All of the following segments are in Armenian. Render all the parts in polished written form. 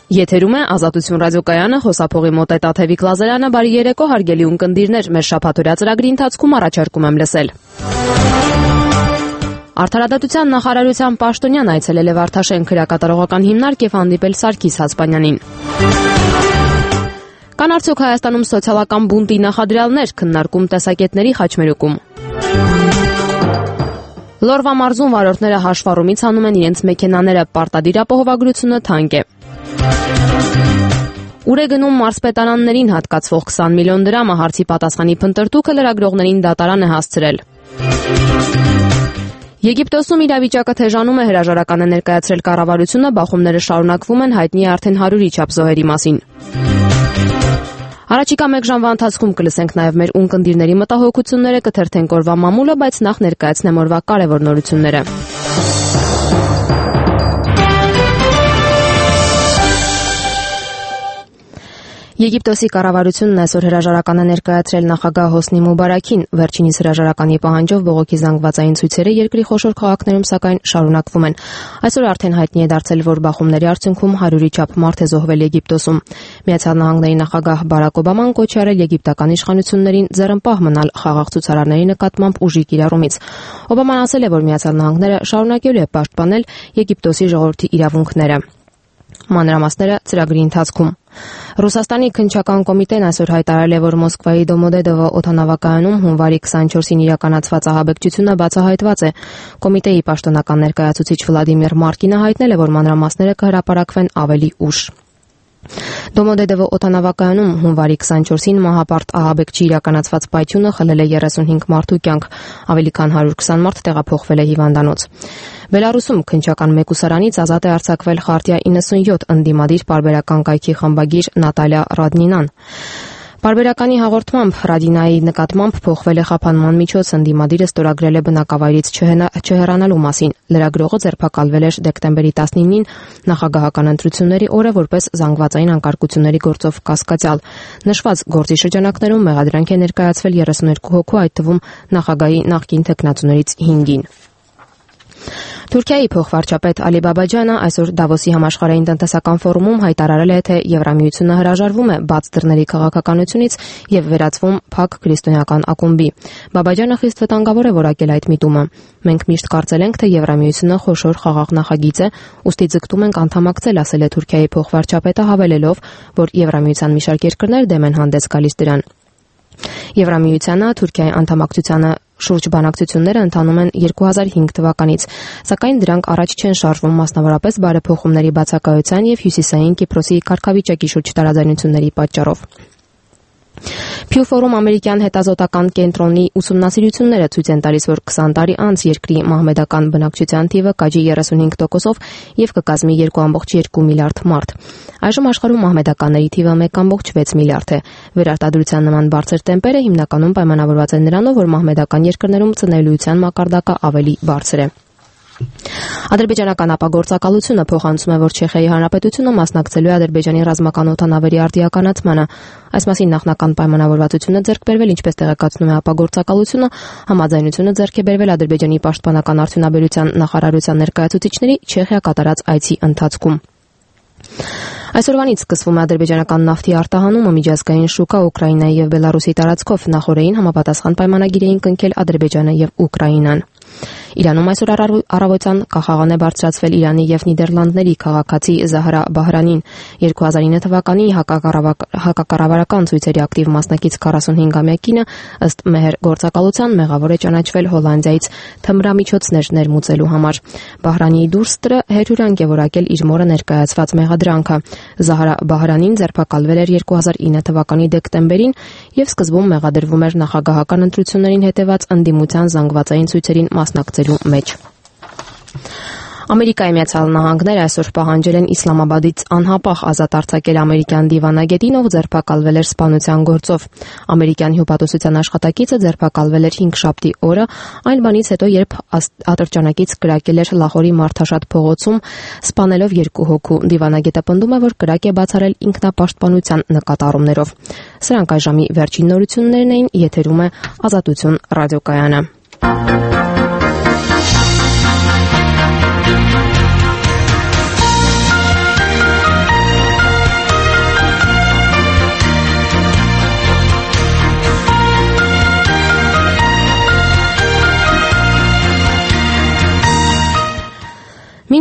Եթերում է Ազատություն ռադիոկայանը, խոսափողի մոտ է Տաթևիկ Լազարյանը, բարի երեկո հարգելի ունկնդիրներ, մեր շաբաթօրյա ծրագրի ընթացքում առաջարկում եմ լսել։ Արդարադատության նախարարության պաշտոնյան այցելել է Վարդաշեն քրեակատարողական հիմնարկ եւ հանդիպել Սարգիս Հասպանյանին։ Կան արդյոք Հայաստանում սոցիալական բունտի նախադրյալներ, քննարկում տեսակետների խաչմերուկում։ Լորվա մարզում վարորդները հաշվառումից հանում են իրենց մեքենաները, պարտադիր ապահովագրությունը թանկ է։ Ուր է գնում մարզպետարաններին հատկացվող 20 միլիոն դրամը, հարցի պատասխանի փնտրտուքը լրագրողներին դատարան է հասցրել։ Եգիպտոսում իրավիճակը թեժանում է, հրաժարական է ներկայացրել կառավարությունը, բախումները շարունակվում են, հայտնի է արդեն 100-ի չափ զոհերի մասին։ Առաջիկա մեկ ժամվա ընթացքում կլսենք նաև մեր ունկնդիրների մտահոգությունները, կթերթենք օրվա մամուլը, բայց նախ ներկայացնեմ օրվա կարևոր նորությունները։ Եգիպտոսի կառավարությունն այսօր հրաժարական է ներկայացրել նախագահ Հոսնի Մուբարաքին, վերջինիս հրաժարականի պահանջով բողոքի զանգվածային ցույցերը երկրի խոշոր քաղաքներում սակայն շարունակվում են։ Այսօր արդեն հայտնի է դարձել, որ բախումների արդյունքում 100-ի չափ մարդ է զոհվել Եգիպտոսում։ Միացյալ Նահանգների նախագահ Բարակ Օբաման կոչ է արել եգիպտական իշխանություններին ձեռնպահ մնալ խաղաղ ցուցարարների նկատմամբ ուժի կիրառումից։ Օբաման ասել է, որ Միացյալ Նահանգները շարունակելու է պաշտպանել Եգիպտոսի ժողովրդի իրավունքները։ Մանրամասները ծրագրի ընթացքում։ Ռուսաստանի քննչական կոմիտեն այսօր հայտարարել է, որ Մոսկվայի Դոմոդեդովո օդանավակայանում հունվարի 24-ին իրականացված ահաբեկչությունը բացահայտված է։ Կոմիտեի պաշտոնական ներկայացուցիչ Վլադիմիր Մարկինը հայտնել է, որ մանրամասները կհրապարակվեն ավելի ուշ։ Դոմոդեդովո օդանավակայանում հունվարի 24-ին մահապարտ ահաբեկչի իրականացված պայթյունը խլել է 35 մարդու կյանք, ավելի քան 120 մարդ տեղափոխվել է հիվանդանոց։ Բելարուսում քննչական մեկուսարանից ազատ է արձակվել Խարտիա 97 ընդդիմադիր պարբերական կայքի խմբագիր Նատալիա Ռադնինան։ Պարբերականի հաղորդմամբ Ռադինայի նկատմամբ փոխվել է խափանման միջոց, ընդդիմադիրը ստորագրել է բնակավայրից չհեռանալու մասին։ Լրագրողը ձերբակալվել էր դեկտեմբերի 19-ին նախագահական ընտրությունների օրը որպես զանգվածային անկարգությունների գործով կասկածյալ։ Նշված գործի շրջանակներում մեղադրանք է ներկայացվել 32 հոգու, այդ թվում նախագահի նախկին թեկնածուներից 5-ին։ Թուրքիայի փոխվարչապետ Ալի Բաբաջանը այսօր Դավոսի համաշխարհային տնտեսական ֆորումում հայտարարել է, թե Եվրամիությունը հրաժարվում է բաց դռների քաղաքականությունից եւ վերածվում փակ քրիստոնեական ակումբի։ Բաբաջանը խիստ վտանգավոր է որակել այդ միտումը։ Մենք միշտ կարծել ենք, թե Եվրամիությունը խոշոր խաղաղ նախագիծ է, ուստի ձգտում ենք անդամակցել, ասել է Թուրքիայի փոխվարչապետը, հավելելով, որ Եվրամիության մի շարք երկրներ դեմ են հանդես գալիս դրան։ Եվրամիությանը Թուրքիայի անդամակցությանը շուրջ բանակցությունները ընթանում են 2005 թվականից, սակայն դրանք առաջ չեն շարժվում, մասնավորապես բարեփոխումների բացակայության եւ հյուսիսային Կիպրոսի կարգավիճակի շուրջ տարաձայնությունների պատճառով։ Pew Forum ամերիկյան հետազոտական կենտրոնի ուսումնասիրությունները ցույց են տալիս, որ 20 տարի անց երկրի մահմեդական բնակչության թիվը կաճի 35%-ով եւ կկազմի 2.2 միլիարդ մարդ։ Այժմ աշխարհում մահմեդականների թիվը 1.6 միլիարդ է։ Վերարտադրության նման բարձր տեմպերը հիմնականում պայմանավորված են նրանով, որ մահմեդական երկրներում ծնելիության մակարդակը ավելի բարձր է։ Ադրբեջանական ապագործակալությունը փոխանցում է, որ Չեխիայի Հանրապետությունը մասնակցելու է Ադրբեջանի ռազմական օդանավերի արդիականացմանը։ Այս մասին նախնական պայմանավորվածությունը ձեռք բերվել, ինչպես տեղեկացնում է ապագործակալությունը, համաձայնությունը ձեռք է բերվել Ադրբեջանի պաշտպանական արդյունաբերության նախարարության ներկայացուցիչների Չեխիա կատարած այցի ընթացքում։ Այսօրվանից սկսվում է ադրբեջանական նավթի արտահանումը միջազգային շուկա Ուկրաինայի եւ Բելարուսի տարածքով, նախորդին համապատասխան պայմանագիր էին կնքել Ադրբեջանը եւ Ուկրաինան։ Իրանում այսօր առավոտյան կախաղան է բարձրացվել Իրանի եւ Նիդերլանդների քաղաքացի Զահրա Բահրանին։ 2009 թվականի հակակառավարական ցույցերի ակտիվ մասնակից 45-ամյա կինը ըստ մեհեր գործակալության մեղավոր է ճանաչվել Հոլանդիայից թմրամիջոցներ ներմուծելու համար։ Բահրանիի դուրստրը հերհյուրանք է որակել իր մորը ներկայացված մեղադրանքը։ Զահրա Բահրանին ձերբակալվել էր 2009 թվականի դեկտեմբերին եւ սկզբում մեղադրվում էր նախագահական ընտրություններին հետեւած ընդդիմության զանգվածային ցույցերին մասնակցելու մեջ։ Ամերիկայի Միացյալ Նահանգները այսօր պահանջել են Իսլամաբադից անհապաղ ազատ արձակել ամերիկյան դիվանագետին, ով ձերբակալվել էր սպանության գործով։ Ամերիկյան հյուպատոսության աշխատակիցը ձերբակալվել էր 5-շաբթի օրը, այն բանից հետո, երբ ատրճանակից կրակել էր Լահորի Մարդաշատ փողոցում, սպանելով 2 հոգու։ Դիվանագետը պնդում է, որ կրակ է բացառել ինքնապաշտպանության նկատառումներով։ Սրանք այժմի վերջին նորություններն էին, եթերում է Ազատություն ռադիոկայանը։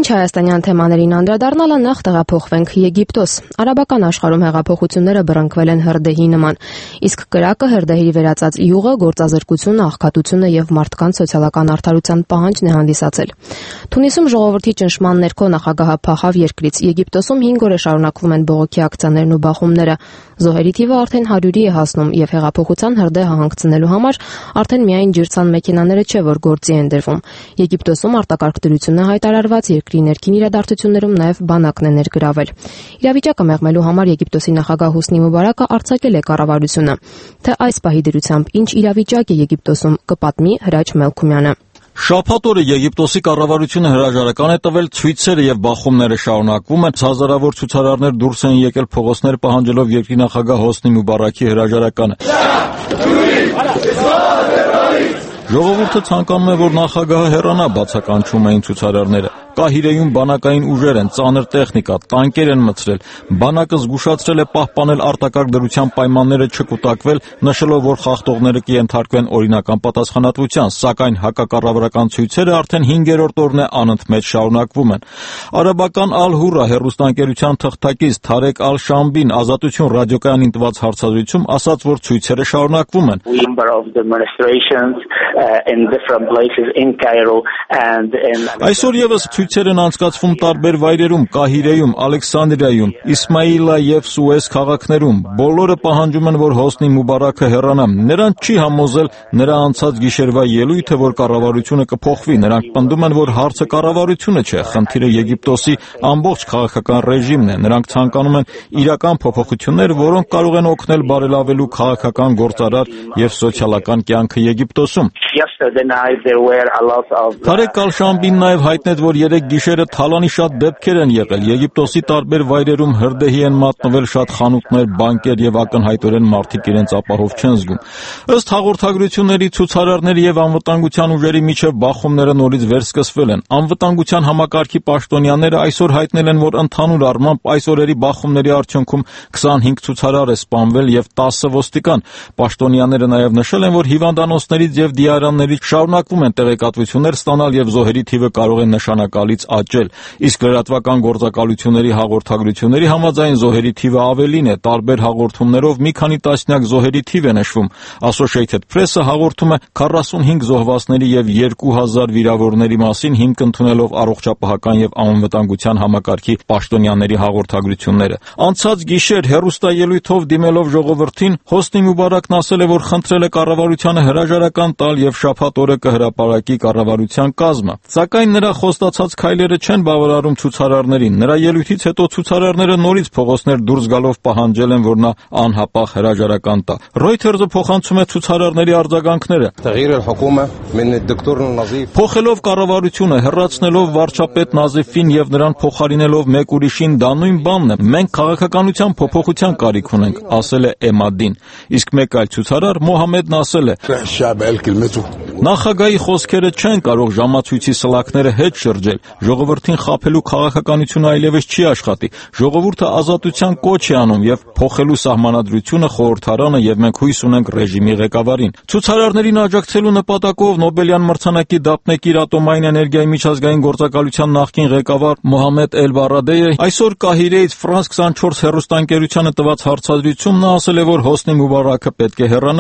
Մինչ հայաստանյան թեմաներին անդրադառնալը նախ տեղափոխվենք Եգիպտոս։ Արաբական աշխարհում հեղափոխությունները բռնկվել են հրդեհի նման, իսկ կրակը հրդեհի վերածած յուղը գործազրկությունը, աղքատությունը եւ մարդկանց սոցիալական արդարության պահանջն է հանդիսացել։ Թունիսում ժողովրդի ճնշման ներքո նախագահը փախավ երկրից։ Եգիպտոսում 5 օր է շարունակվում են բողոքի ակցիաներն ու բախումները։ Զոհերի թիվը արդեն 100-ի է հասնում եւ հեղափոխության հրդեհը հանգցնելու համար արդեն միայն ջրցան մեքենաները չէ, որ գործի են դրվում։ Եգիպտոսում արտակարգ դրություն է հայտարարված, երկրի ներքին իրադարձություններում նաև բանակն է ներգրավել։ Իրավիճակը մեղմելու համար Եգիպտոսի նախագահ Հոսնի Մուբարակը արձակել է կառավարությունը։ Թե այս պահի դրությամբ ինչ իրավիճակ է Եգիպտոսում, կպատմի Հրաչ Մելքումյանը։ Շաբաթ օրը Եգիպտոսի կառավարությունը հրաժարական է տվել, ցույցերը եւ բախումները շարունակվում են, հազարավոր ցուցարարներ դուրս են եկել փողոցներ պահանջելով երկրի նախագահ Հոսնի Մուբարակի հրաժարականը։ Ժողովուրդը ցանկանում է, որ նախագահը հեռանա, բացականչում էին ցուցարարները։ Կահիրեում բանակային ուժեր են, ծանր տեխնիկա, տանկեր են մտցրել։ Բանակը զգուշացրել է պահպանել արտակարգ դրության պայմանները չկուտակվել, նշելով, որ խախտողները կենթարկվեն օրինական պատասխանատվության, սակայն հակակառավարական ցույցերը արդեն 5-րդ օրն է անընդմեջ շարունակվում են։ Արաբական Ալ-Հուրա հեռուստաընկերության թղթակից Թարեկ Ալ-Շամբին Ազատություն ռադիոկայանին տված հարցազրույցում ասաց, որ ցույցերը շարունակվում են։ Այսօր եւս ցույցեր են անցկացվում տարբեր վայրերում՝ Կահիրեում, Ալեքսանդրիայում, Իսմայիլա եւ Սուես քաղաքներում։ Բոլորը պահանջում են, որ Հոսնի Մուբարակը հեռանա։ Նրանց չի համոզել նրա անցած գիշերվա ելույթը, որ կառավարությունը կփոխվի։ Նրանք պնդում են, որ հարցը կառավարությունը չէ, խնդիրը Եգիպտոսի ամբողջ քաղաքական ռեժիմն է։ Նրանք ցանկանում են իրական փոփոխություններ, որոնք կարող են օգնել բարելավելու քաղաքական, գործարար եւ սոցիալական կյանքը Եգիպտոսում։ Թարեկ Ալ-Շամբին նաև հայտնեց, որ երեք գիշերը թալանի շատ դեպքեր են եղել։ Եգիպտոսի տարբեր վայրերում հրդեհի են մատնվել շատ խանութներ, բանկեր եւ ակնհայտորեն մարդիկ իրենց ապահով չեն զգում։ Ըստ հաղորդագրությունների, ցուցարարների եւ անվտանգության ուժերի միջև բախումները նորից վերսկսվել են։ Անվտանգության համակարգի պաշտոնյաները այսօր հայտնել են, որ ընդհանուր առմամբ այս օրերի բախումների արդյունքում 25 ցուցարար է սպանվել եւ 10 ոստիկան։ Պաշտոնյաները նաև նշել են, որ հիվանդանոցներից եւ դիարաններից շարունակվում են տեղեկատվություններ ստանալ եւ զոհերի թիվը կարող է նշանակալից աճել։ Իսկ լրատվական գործակալությունների հաղորդագրությունների համաձայն զոհերի թիվը ավելին է, տարբեր հաղորդումներով մի քանի տասնյակ զոհերի թիվ է նշվում։ Associated Press-ը հաղորդում է 45 զոհվածների եւ 2000 վիրավորների մասին, հիմք ընդունելով առողջապահական եւ անվտանգության համակարգի պաշտոնյաների հաղորդագրությունները։ Անցած գիշեր հեռուստաելույթով դիմելով ժողովրդին, Հոսնի Մուբարակն ասել է, որ խնդրել է կառավարությանը հրաժարական տալ եւ շաբաթ օրը կհրապարակի կառավարության կազմը։ Սակայն նրա խոստացած քայլերը չեն բավարարում ցուցարարներին։ Նրա ելույթից հետո ցուցարարները նորից փողոցներ դուրս գալով պահանջել են, որ նա անհապաղ հրաժարական տա։ Reuters-ը փոխանցում է ցուցարարների արձագանքները։ Փոխելով կառավարությունը, հեռացնելով վարչապետ Նազիֆին եւ նրան փոխարինելով մեկ ուրիշին, դա նույն բանն է։ Մենք քաղաքականության փոփոխության կարիք ունենք, ասել է Էմադին։ Իսկ մեկ այլ ցուցարար Մոհամեդն ասել է. Նախագահի խոսքերը չեն կարող ժամացույցի սլաքները հետ շրջել։ Ժողովրդին խաբելու քաղաքականությունը այլևս չի աշխատի։ Ժողովուրդը ազատության կոչ է անում եւ փոխելու սահմանադրությունը, խորհրդարանը եւ մենք հույս ունենք ռեժիմի ղեկավարին։ Ցուցարարներին աջակցելու նպատակով Նոբելյան մրցանակի դափնեկիր ատոմային էներգիայի միջազգային գործակալության նախկին ղեկավար Մոհամեդ Էլ-Բարադեյը այսօր Կահիրեից France 24 հեռուստաընկերությանը տված հարցազրույցում նա ասել է, որ Հոսնի Մուբարակը պետք է հեռանա։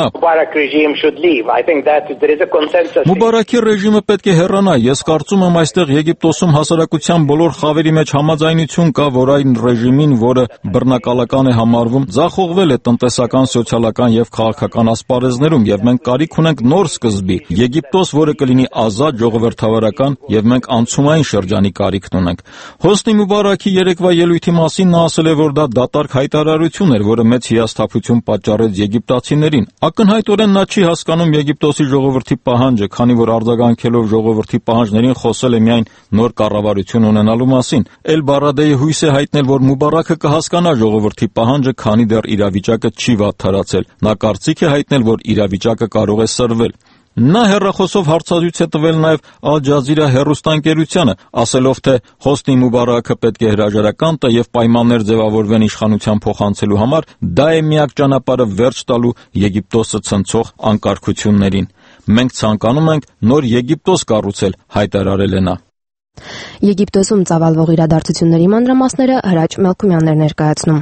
Մուբարակի ռեժիմը պետք է հեռանա։ Ես կարծում եմ, այստեղ Եգիպտոսում հասարակության բոլոր խավերի մեջ համաձայնություն կա, որ այն ռեժիմին, որը բռնակալական է համարվում, ձախողվել է տնտեսական, սոցիալական եւ քաղաքական ասպարեզներում, եւ մենք կարիք ունենք նոր սկզբի։ Եգիպտոս, որը կլինի ազատ, ժողովրդավարական, եւ մենք անցումային շրջանի կարիքն ունենք։ Հոսնի Մուբարակի երեկվա ելույթի մասին նա ասել է, որ դա դատարկ հայտարարություն էր, որը մեծ հիասթափություն պատճառեց եգիպտացիներին։ Ակնհայտորեն նա չի հասկանում Եգիպտոսի ժողովրդի պահանջը, քանի որ արձագանքելով ժողովրդի պահանջներին խոսել է միայն նոր կառավարություն ունենալու մասին։ Էլ-Բարադեյը հույս է հայտնել, որ Մուբարակը կհասկանա ժողովրդի պահանջը, քանի դեռ իրավիճակը չի վատթարացել։ Նա կարծիք է հայտնել, որ իրավիճակը կարող է սրվել։ Նա հեռախոսով հարցազրույց է տվել նաև Ալ Ջազիրա հեռուստաընկերությանը, ասելով, թե Հոսնի Մուբարակը պետք է հրաժարական տա եւ պայմաններ ձևավորվեն իշխանության փոխանցելու համար, դա է միակ ճանապարհը վերջ տալու Եգիպտոսը ցնցող անկարգություններին։ Մենք ցանկանում ենք նոր Եգիպտոս կառուցել, հայտարարել է նա։ Եգիպտոսում ծավալվող իրադարձությունների մանրամասները Հրաչ Մելքումյանն էր ներկայացնում։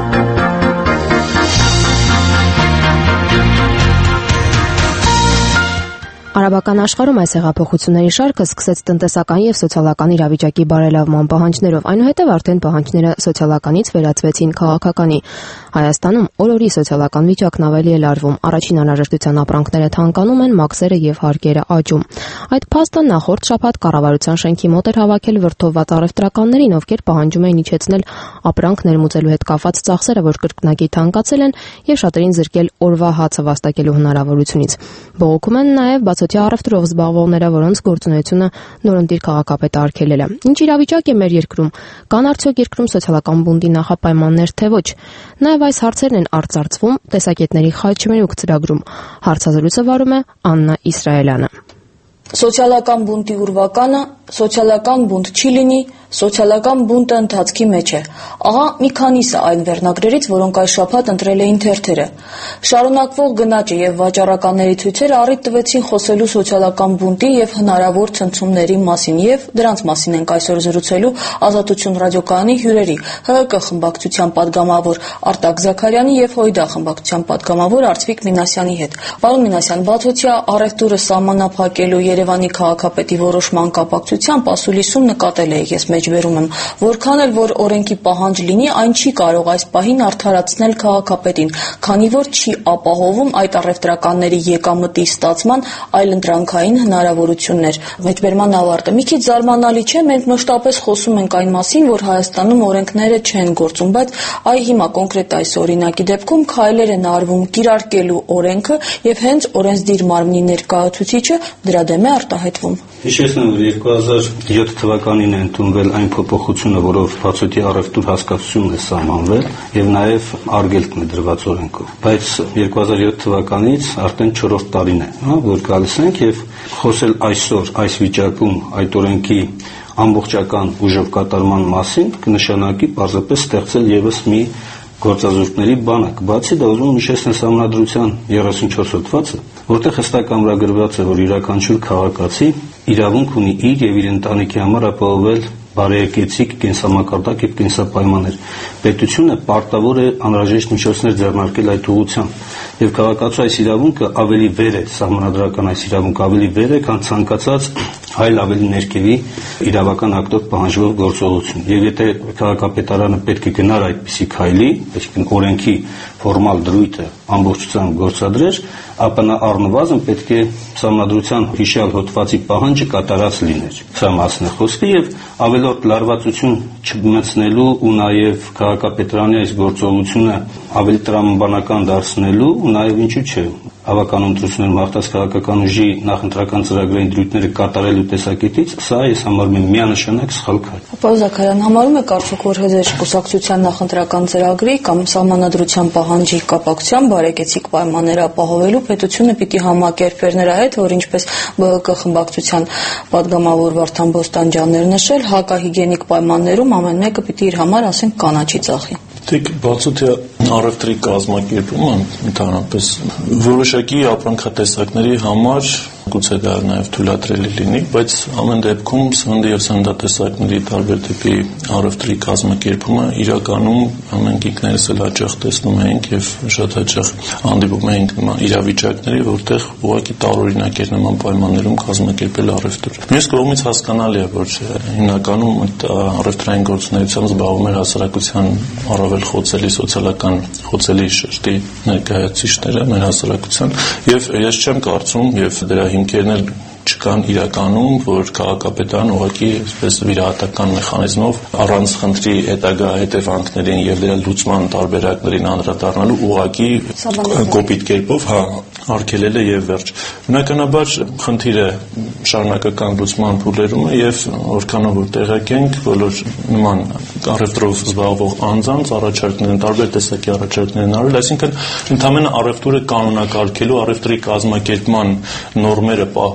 Արաբական աշխարհում այս հեղափոխությունների շարքը սկսեց տնտեսական եւ սոցիալական իրավիճակի բարելավման պահանջներով, այնուհետև արդեն պահանջները սոցիալականից վերածվեցին քաղաքականի։ Հայաստանում օրորի սոցիալական վիճակն ավելի է լարվում, առաջին անհրաժեշտության ապրանքները թանկանում են, մաքսերը եւ հարկերը աճում։ Այդ փաստը նախորդ շաբաթ կառավարության շենքի մոտ էր հավաքել վրդովված առևտրականներին, ովքեր պահանջում էին իջեցնել ապրանք ներմուծելու հետ կապված ծախսերը, որ կրկնակի թանկացել են, եւ շատերին զրկել օրվա հացը վաստակելու հնարավորությունից։ Բողոքում են նաեւ առևտրով զբաղվողները, որոնց գործունեությունը նորընտիր քաղաքապետը արգելել է։ Ինչ իրավիճակ է մեր երկրում։ Կան արդյոք երկրում սոցիալական բունտի նախապայմաններ, թե ոչ։ Նաև այս հարցերն են արծարծվում տեսակետների խաչմերուկ ծրագրում։ Հարցազրույցը վարում է Աննա Իսրայելյանը։ Սոցիալական բունտի ուրվականը սոցիալական բունտ չի լինի, սոցիալական բունտը ընթացքի մեջ է։ Ահա մի քանիսը այն վերնագրերից, որոնք այս շաբաթ ընտրել էին թերթերը։ Շարունակվող գնաճը եւ վաճառականների ցույցերը առիթ տվեցին խոսելու սոցիալական բունտի եւ հնարավոր ցնցումների մասին, եւ դրանց մասին ենք այսօր զրուցելու Ազատություն ռադիոկայանի հյուրերի ՀՀԿ խմբակցության падգամավոր Արտակ Զաքարյանի եւ ՀՅԴ խմբակցության падգամավոր Արծվիկ Մինասյանի հետ։ Պարոն Մինասյան, բացօթյա առևտուրը սահմանափակելու Երևանի քաղաքապետի որոշման կապակցությամբ ասուլիսում նկատել է, ես մեջբերում եմ, որքան էլ որ օրենքի պահանջ լինի, այն չի կարող այս պահին արդարացնել քաղաքապետին, քանի որ չի ապահովում այդ առևտրականների եկամտի ստացման այլընտրանքային հնարավորություններ։ Մեջբերման ավարտը մի քիչ զարմանալի չէ, մենք մշտապես խոսում ենք այն մասին, որ Հայաստանում օրենքները չեն գործում, բայց այ հիմա կոնկրետ այս օրինակի դեպքում քայլեր են արվում կիրարկելու օրենքը եւ հենց օրենսդիր մարմնի ներկայացուցիչը դրա դեմ է արտահայտվում։ Հիշեցնեմ, որ 2007 թվականին է ընդունվել այն փոփոխությունը, որով բացօթյա առևտուր հասկացությունն է սահմանվել եւ նաեւ արգելքն է դրված օրենքով։ Բայց 2007 թվականից արդեն 4-րդ տարին է, որ գալիս ենք եւ խոսել այսօր այս վիճակում այդ օրենքի ամբողջական ուժով կատարման մասին կնշանակի պարզապես ստեղծել եւս մի գործազուրկների բանակ։ Բացի դա ուզում եմ հիշեցնել Սահմանադրության 34 հոդվածը, որտեղ հստակ ամրագրված է, որ յուրաքանչյուր քաղաքացի իրավունք ունի իր եւ իր ընտանիքի համար ապահովել բարեկեցիկ կենսամակարդակ եւ կենսապայմաններ։ Պետությունը պարտավոր է անհրաժեշտ միջոցներ ձեռնարկել այդ ուղղությամբ։ Եվ քաղաքացու այս իրավունքը ավելի վեր է, սահմանադրական այս իրավունքը ավելի վեր է, քան ցանկացած այլ ավելի ներքևի իրավական ակտով պահանջվող գործողություն։ Եվ եթե քաղաքապետարանը պետք է գնար այդպիսի քայլի, այսինքն օրենքի ֆորմալ դրույթը ամբողջությամբ գործադրեր, ապա նա առնվազն պետք է Սահմանադրության հիշյալ հոդվածի պահանջը կատարած լիներ։ Սա մասն է խոսքը եւ ավելորդ լարվածություն չմտցնելու ու նաեւ քաղաքապետարանի այս գործողությունը ավելի տրամաբանական դարձնելու ու նաեւ ինչու՞ չէ հավական ընտրություններում հաղթած քաղաքական ուժի նախընտրական ծրագրային դրույթները կատարելու տեսակետից, սա ես համարում եմ միանշանակ սխալ քայլ։ Պարոն Զաքարյան, համարում եք արդյոք, որ ՀԶ կուսակցության նախընտրական ծրագրի կամ Սահմանադրության պահանջի կապակցությամբ բարեկեցիկ պայմաններ ապահովելու պետությունը պիտի համակերպեր նրա հետ, որ ինչպես ԲՀԿ խմբակցության падգամավոր Վարդան Բոստանջյանն էր նշել, հակահիգիենիկ պայմաններում ամեն մեկը պիտի իր համար, ասենք, կանաչի ծախի։ Բացօթյա առևտրի կազմակերպումը ընդհանրապես որոշակի ապրանքատեսակների համար գուցե դա նաև թույլատրելի լինի, բայց ամեն դեպքում սննդի եւ սննդատեսակների տարբեր տիպի առևտրի կազմակերպումը իրականում մենք ինքներս էլ հաճախ տեսնում ենք եւ շատ հաճախ հանդիպում ենք նման իրավիճակների, որտեղ ուղղակի տարօրինակ է նման պայմաններում կազմակերպել առևտուր։ Մյուս կողմից հասկանալի է, որ հիմնականում այդ առևտրային գործունեությամբ զբաղվում էր հասարակության առավել խոցելի սոցիալական խոցելի շերտի ներկայացուցիչները մեր հասարակության եւ ես չեմ կարծում եւ դրա հիմքերն էլ չկան իրականում, որ քաղաքապետարան ուղղակի այսպես վիրահատական մեխանիզմով առանց խնդրի հետագա հետևանքներին եւ դրա լուծման տարբերակներին անդրադառնալու ուղղակի կոպիտ կերպով արգելել է եւ վերջ։ Բնականաբար խնդիրը շարունակական լուծման փուլերում է եւ որքանով որ տեղյակ ենք, բոլոր նման առևտրով զբաղվող անձանց առաջարկներն տարբեր տեսակի առաջարկներ են արվել, այսինքն ընդհանրապես առևտուրը կանոնակարգելու, առևտրի կազմակերպման նորմերը պահպանելու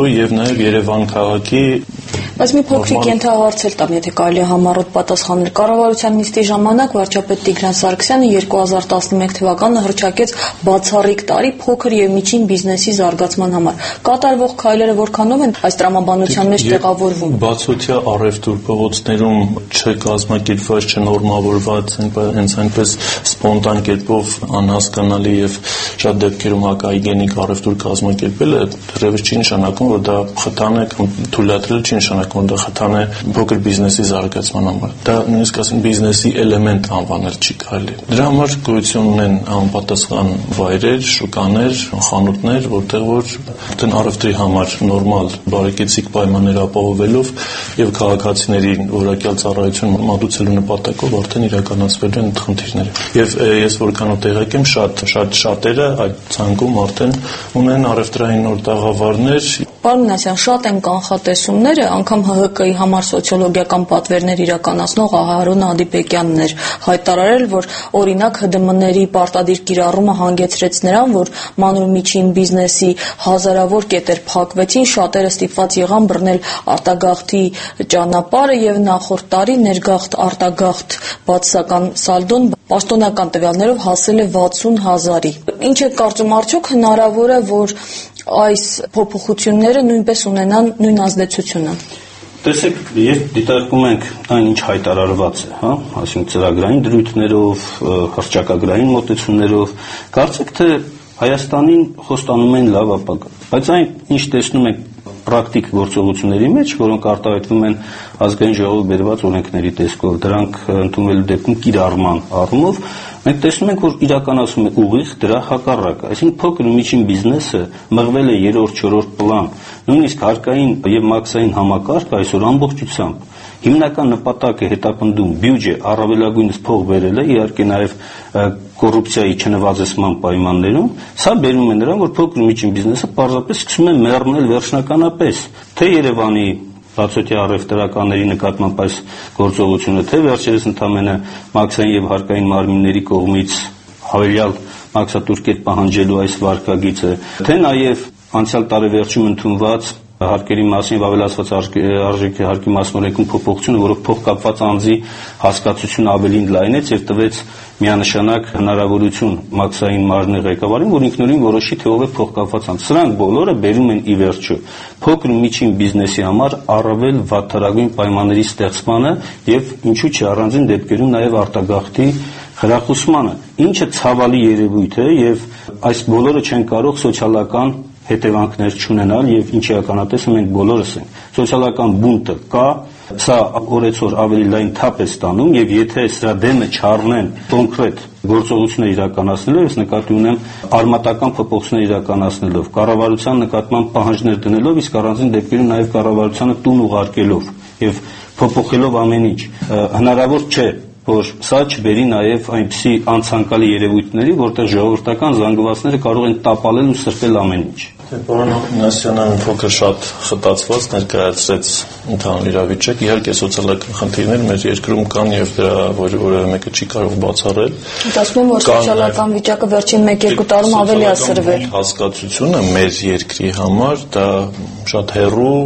եւ նաեւ Երևան քաղաքի Բայց մի փոքրիկ ենթահարց էլ տամ, եթե կարելի է համառոտ պատասխանել։ Կառավարության նիստի ժամանակ վարչապետ Տիգրան Սարգսյանը 2011 թվականը հռչակեց բացառիկ տարի փոքր եւ միջին բիզնեսի զարգացման համար։ Կատարվող քայլերը որքանով են այս տրամաբանության մեջ տեղավորվում։ Բացօթյա առևտուր փողոցներում չկազմակերպված, չնորմավորված, հենց այնպես սպոնտան կերպով անհասկանալի եւ շատ դեպքերում հակահիգենիկ առևտուր կազմակերպելը դեռևս չի նշանակում, որ դա խթան է կամ թույլատրել չի նշանակում, որ դա խթան է փոքր բիզնեսի զարգացման համար։ Դա նույնիսկ ասեմ բիզնեսի էլեմենտ անվանել չի կարելի։ Դրա համար գոյություն ունեն անպատասխան վայրեր, շուկաներ, խանութներ, որտեղ որ արդեն առևտրի համար նորմալ բարեկեցիկ պայմաններ ապահովելով եւ քաղաքացիներին որակյալ ծառայություն մատուցելու նպատակով արդեն իրականացվելու են խնդիրները։ Եվ ես որքանով տեղյակ եմ, շատերը այդ ցանկում արդեն ունեն առևտրային նոր տաղավարներ։ Պարոն Մինասյան, շատ են կանխատեսումները, անգամ ՀՀԿ-ի համար սոցիոլոգիական պատվերներ իրականացնող Հարոն Ադիպեկյանն էր հայտարարել, որ օրինակ ՀԴՄ-ների պարտադիր կիրառումը հանգեցրեց նրան, որ մանր ու միջին բիզնեսի հազարավոր կետեր փակվեցին, շատերը ստիպված եղան բռնել արտագաղթի ճանապարհը եւ նախորդ տարի ներգաղթ արտագաղթ բացասական սալդոն պաշտոնական տվյալներով հասել է 60,000-ի։ Ինչ է կարծում, արդյոք հնարավոր է, որ այս փոփոխությունները նույնպես ունենան նույն ազդեցությունը։ Տեսեք, երբ դիտարկում ենք այն ինչ հայտարարված է, հա, այսինքն ծրագրային դրույթներով, հռչակագրային մոտեցումներով, կարծեք թե Հայաստանին խոստանում են լավ ապագա, բայց այն ինչ տեսնում ենք պրակտիկ գործողությունների մեջ, որոնք արտահայտվում են ազգային ժողովի բերված օրենքների տեսքով, դրանք ընդունվելու դեպքում կիրառման առումով, մենք տեսնում ենք, որ իրականացում է ուղիղ դրա հակառակը, այսինքն փոքր ու միջին բիզնեսը մղվել է 3-4 պլան, նույնիսկ հարկային եւ մաքսային համակարգը այսօր ամբողջությամբ հիմնական նպատակը հետապնդում բյուջե առավելագույնս փող բերելը, իհարկե նաև կոռուպցիայի չնվազեցման պայմաններում, սա բերում է նրան, որ փոքր ու միջին բիզնեսը պարզապես սկսում է մեռնել վերջնականապես, թե Երևանի բացօթյա առևտրականների նկատմամբ այս գործողությունը, թե վերջերս ընդամենը մաքսային եւ հարկային մարմինների կողմից հավելյալ մաքսատուրքեր պահանջելու այս վարկագիծը, թե նաեւ անցյալ տարեվերջում ընդունված հարկերի մասին ավելացված արժեքի հարկի մասնորենքում փոփոխությունը, որով փոխկապված անձի հասկացությունը ավելին լայնեց եւ տվեց միանշանակ հնարավորություն մաքսային մարմնի ղեկավարին, որ ինքնուրույն որոշի թե ով է փոխկապված անձ։ Սրանք բոլորը բերում են ի վերջո փոքր ու միջին բիզնեսի համար առավել վատթարագույն պայմանների ստեղծմանը եւ ինչու՞ չի առանձին դեպքերում նաեւ արտագաղթի խրախուսմանը, ինչը ցավալի երևույթ է եւ այս բոլորը չեն կարող սոցիալական հետևանքներ չունենալ եւ ինչի ականատեսը մենք բոլորս ենք։ Սոցիալական բունտը կա, սա օրեցօր ավելի լայն թափ է ստանում եւ եթե սրա դեմը չառնեն կոնկրետ գործողություններ իրականացնելով, ես նկատի ունեմ արմատական փոփոխություններ իրականացնելով, կառավարության նկատմամբ պահանջներ դնելով, իսկ առանձին դեպքերում նաեւ կառավարությանը տուն ուղարկելով եւ փոփոխելով ամեն ինչ, հնարավոր չէ որ սա չբերի նաև այնպիսի անցանկալի երևույթների, որտեղ ժողովրդական զանգվածները կարող են տապալել ու սրբել ամեն ինչ։ Պարոն Մինասյանը մի փոքր շատ խտացված ներկայացրեց ընդհանուր իրավիճակը, իհարկե սոցիալական խնդիրներ մեր երկրում կան եւ դրա որևէ մեկը չի կարող բացառել։ Ասում եմ, որ սոցիալական վիճակը վերջին 1-2 տարում ավելի է սրվել։ Հասկացությունը մեր երկրի համար դա շատ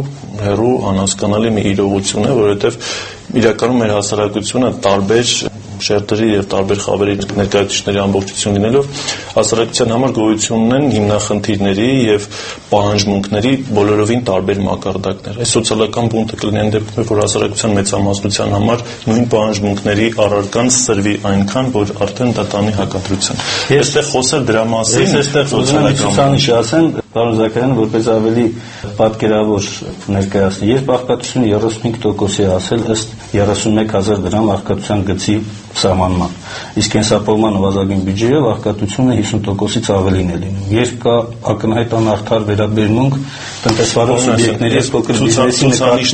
հեռու անհասկանալի մի իրողություն է, որովհետեւ իրականում մեր հասարակությունը տարբեր շերտերի եւ տարբեր խավերի ներկայացուցիչների ամբողջություն լինելով հասարակության համար գոյություն ունեն հիմնախնդիրների եւ պահանջմունքների բոլորովին տարբեր մակարդակներ։ Այս սոցիալական բունտը կլինի դեպքում, որ հասարակության մեծամասնության համար նույն պահանջմունքների առարկան սրվի այնքան, որ արդեն դա տանի հակադրության։ Այստեղ խոսել դրա մասին սոցիալական ասեմ, պարոն Զաքարյանը, որպես ավելի պատկերավոր ներկայացնի, երբ աղքատությունը 35% է ասել ըստ 31,000 դրամ աղքատության գծի սահմանման, իսկ կենսապահովման նվազագույն բյուջեով աղքատությունը 50%-ից ավելին է լինում։ Երբ կա ակնհայտ անարդար վերաբերմունք տնտեսվարող սուբյեկտների փոքր բիզնեսի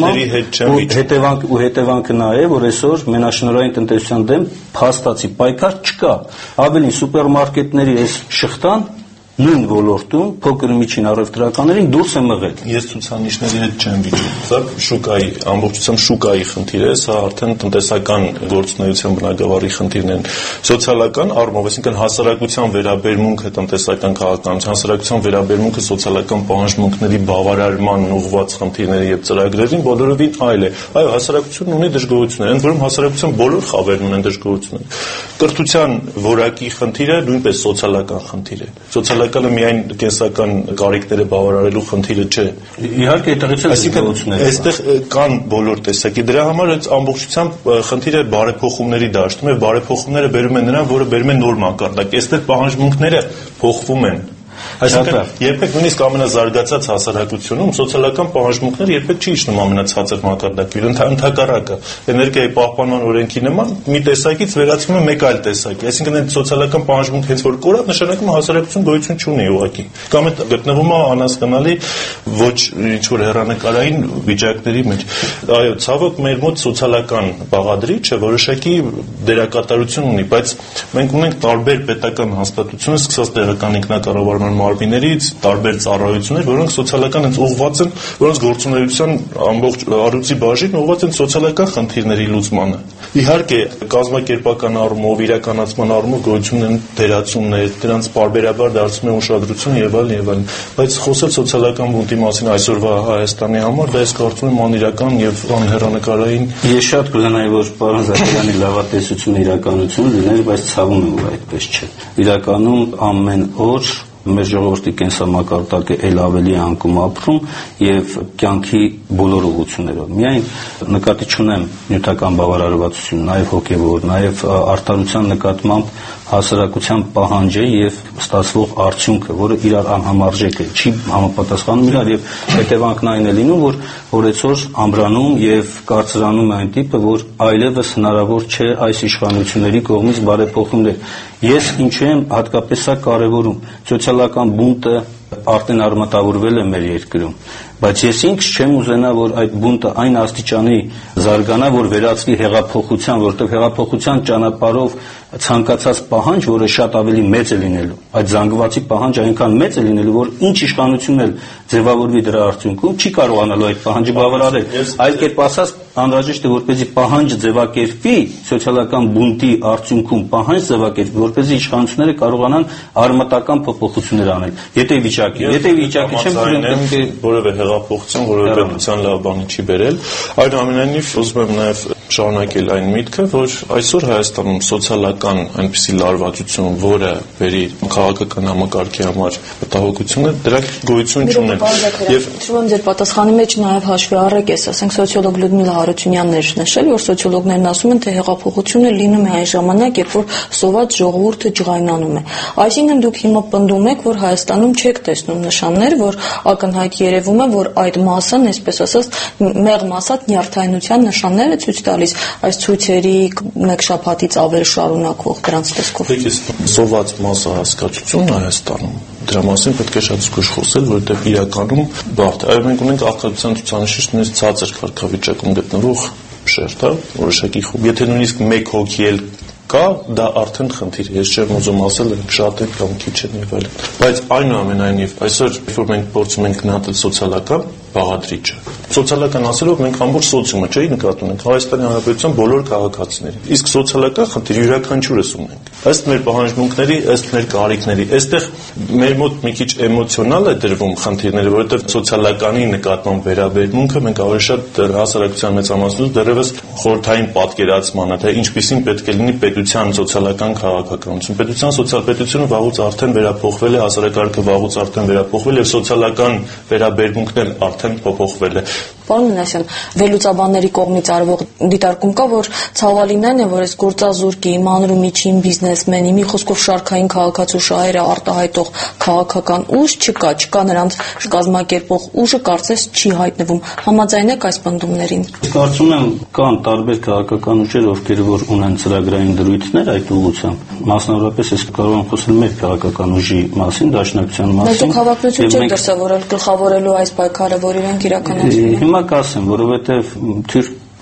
նկատմամբ, հետևանքը նա է, որ այսօր մենաշնորհային տնտեսության դեմ փաստացի պայքար չկա։ Ավելին սուպերմարկետների այս շղթան նույն ոլորտում փոքր ու միջին առևտրականներին դուրս է մղել։ Ես ցուցանիշների հետ չեմ վիճում։ Սա շուկայի, ամբողջությամբ շուկայի խնդիր է, սա արդեն տնտեսական գործունեության բնագավառի խնդիրն են։ Սոցիալական առումով, այսինքն հասարակության վերաբերմունքը տնտեսական քաղաքականության, հասարակության վերաբերմունքը սոցիալական պահանջմունքների բավարարման ուղղված խնդիրների եւ ծրագրերին բոլորովին այլ է։ Այո, հասարակությունն ունի դժգոհություններ, ընդ որում հասարակության բոլոր խավերն ունեն դժգոհություններ։ Կրթության որակի խնդիրը նույնպես սոցիալական խնդիր է։ Սոցիալականը միայն կենսական կարիքները բավարարելու խնդիրը չէ։ Իհարկե, այդտեղից էլ դժգոհություններ կան։ Այստեղ կան բոլոր տեսակի։ Դրա համար ամբողջությամբ խնդիրը բարեփոխումների դաշտում է, բարեփոխումները բերում են նրան, որը բերում է նոր մակարդակ։ Այստեղ պահանջմունքները փոխվում են։ Այսինքն երբեք նույնիսկ ամենազարգացած հասարակությունում սոցիալական պահանջմունքները երբեք չի իջնում ամենացածր մակարդակի, ընդհակառակը էներգիայի պահպանման օրենքի նման մի տեսակից վերածվում է մեկ այլ տեսակի, այսինքն այդ սոցիալական պահանջմունքը հենց որ կորավ, նշանակում է հասարակություն գոյություն չունի ուղղակի, կամ այդ գտնվում է անհասկանալի ոչ ինչ-որ հեռանկարային վիճակների մեջ։ Այո, ցավոք մեր մոտ սոցիալական բաղադրիչը որոշակի դերակատարություն ունի, բայց մենք ունենք տարբեր պետական հաստատություններ, սկսած տեղական ինքնակառավարման մարմիններից, տարբեր ծառայություններ, որոնք սոցիալական հենց ուղղված են, որոնց գործունեության ամբողջ առյուծի բաժինը ուղղված են սոցիալական խնդիրների լուծմանը։ Իհարկե, կազմակերպական առումով, իրականացման առումով գոյություն են դերացումներ, դրանց պարբերաբար դարձում է ուշադրություն եւ այլն, բայց խոսել սոցիալական բունտի մասին այսօրվա Հայաստանի համար, դա ես կարծում եմ անիրական եւ անհեռանկարային։ Ես շատ կուզենայի, որ պարոն Զաքարյանի լավատեսությունը իրականություն լիներ, բայց ցավում եմ, որ այդպես չէ։ Իրականում ամեն օր մեր ժողովրդի կենսամակարդակը ել ավելի անկում ապրում եւ կյանքի բոլոր ուղղություններով։ Միայն նկատի չունեմ նյութական բավարարվածություն, նաեւ հոգեվոր, նաեւ արտարության նկատմամբ հասարակության պահանջը եւ ստացվող արդյունքը, որը իրար անհամարժեք է, չի համապատասխանում իրար եւ հետևանքն այն է լինում, որ օրեցօր ամրանում եւ կարծրանում է այն տիպը, որ այլևս հնարավոր չէ այս իշխանությունների կողմից բարեփոխումներ։ Ես ինչու եմ հատկապես սա կարևորում, սոցիալական բունտը արդեն արմատավորվել է մեր երկրում, բայց ես ինքս չեմ ուզենա, որ այդ բունտը այն աստիճանի զարգանա, որ վերածվի հեղափոխության, որտեղ հեղափոխության ճանապարհով ցանկացած պահանջ, որը շատ ավելի մեծ է լինելու, այդ զանգվածի պահանջը այնքան մեծ է լինելու, որ ինչ իշխանություն էլ ձևավորվի դրա արդյունքում, չի կարողանալու այդ պահանջը բավարարել։ Այլ կերպ ասած, անհրաժեշտ է, որպեսզի պահանջ ձևակերպվի, սոցիալական բունտի արդյունքում պահանջ ձևակերպվի, որպեսզի իշխանությունները կարողանան արմատական փոփոխություններ անել։ Եթե վիճակի չեմ կրում որևէ հեղափոխություն, որևէ պետության լավ բանի չի բերել, այնուամենայնիվ ուզում եմ նաև շարունակել այն միտքը, որ այսօր Հայաստանում սոցիալական այնպիսի լարվածություն, որը բերի քաղաքական համակարգի համար մտահոգություն է, դրանք գոյություն չունեն։ Եվ թվում ձեր պատասխանի մեջ նաև հաշվի առեք ես, ասենք սոցիոլոգ Լյուդմիլա Հարությունյանն էր նշել, որ սոցիոլոգներն ասում են, թե հեղափոխությունը լինում է այն ժամանակ, երբ որ սոված ժողովուրդը ջղայնանում է։ Այսինքն դուք հիմա պնդում եք, որ Հայաստանում չեք տեսնում նշաններ, որ ակնհայտ երևում է, որ այդ մասն, այսպես ասած, մեղմ ասած, նյարդայնության նշաններ է ցույց տալիս այս ցույցերի մեկ շաբաթից ավել շարունակվող դրանց տեսքով։ Սոված մասը հասկացություն Հայաստանում դրա մասին պետք է շատ զգույշ խոսել, որովհետև իրականում բարդ է։ Այո, մենք ունենք աղքատության ցուցանիշի նույնիսկ ցածր կարգավիճակում գտնվող շերտ, որոշակի խումբ։ Եթե նույնիսկ մեկ հոգի էլ կա, դա արդեն խնդիր է։ Ես չեմ ուզում ասել, շատ է կամ քիչ է եւ այլն։ Բայց այնուամենայնիվ այսօր, որ մենք փորձում ենք գնահատել սոցիալական բաղադրիչը, սոցիալական ասելով մենք ամբողջ սոցիումը չէ նկատում ենք Հայաստանի Հանրապետության բոլոր քաղաքացիներին։ Իսկ սոցիալական խնդիր յուրաքանչյուրս ունենք։ Ըստ մեր պահանջմունքների, ըստ մեր կարիքների, այստեղ մեր մոտ մի քիչ էմոցիոնալ է դրվում խնդիրները, որովհետև սոցիալականի նկատմամբ վերաբերմունքը մենք ավելի շատ հասարակության մեծամասնություն դեռևս խորհրդային պատկերացմանը, թե ինչպիսին պետք է լինի պետության սոցիալական քաղաքականություն։ Պետությունը վաղուց արդեն վերափոխվել է, հասարակարգը վաղուց արդեն վերափոխվել եւ սոցիալական վերաբերմունքն էլ արդեն փոփոխվել է։ Պարոն Մինասյան, վերլուծաբանների կողմից արվող դիտարկում կա, որ ցավալին այն է, որ այս գործազուրկի, մանր ու միջին բիզնեսմենի, մի խոսքով շարքային քաղաքացու շահերը արտահայտող քաղաքական ուժ չկա նրանց կազմակերպող ուժը կարծես չի հայտնվում։ Համաձայն եք այս պնդումներին։ Կարծում եմ կան տարբեր քաղաքական ուժեր, ովքեր որ ունեն ծրագրային դրույթներ այդ ուղղությամբ։ Մասնավորապես ես կարող եմ խոսել մեր քաղաքական ուժի մասին, Դաշնակցության մասին։ Դուք հավակնություն չեք դրսևորել գլխավորելու այս պայքարը, որ իրենք իրականացնում են։ Հիմա կասեմ, որովհետև թույլ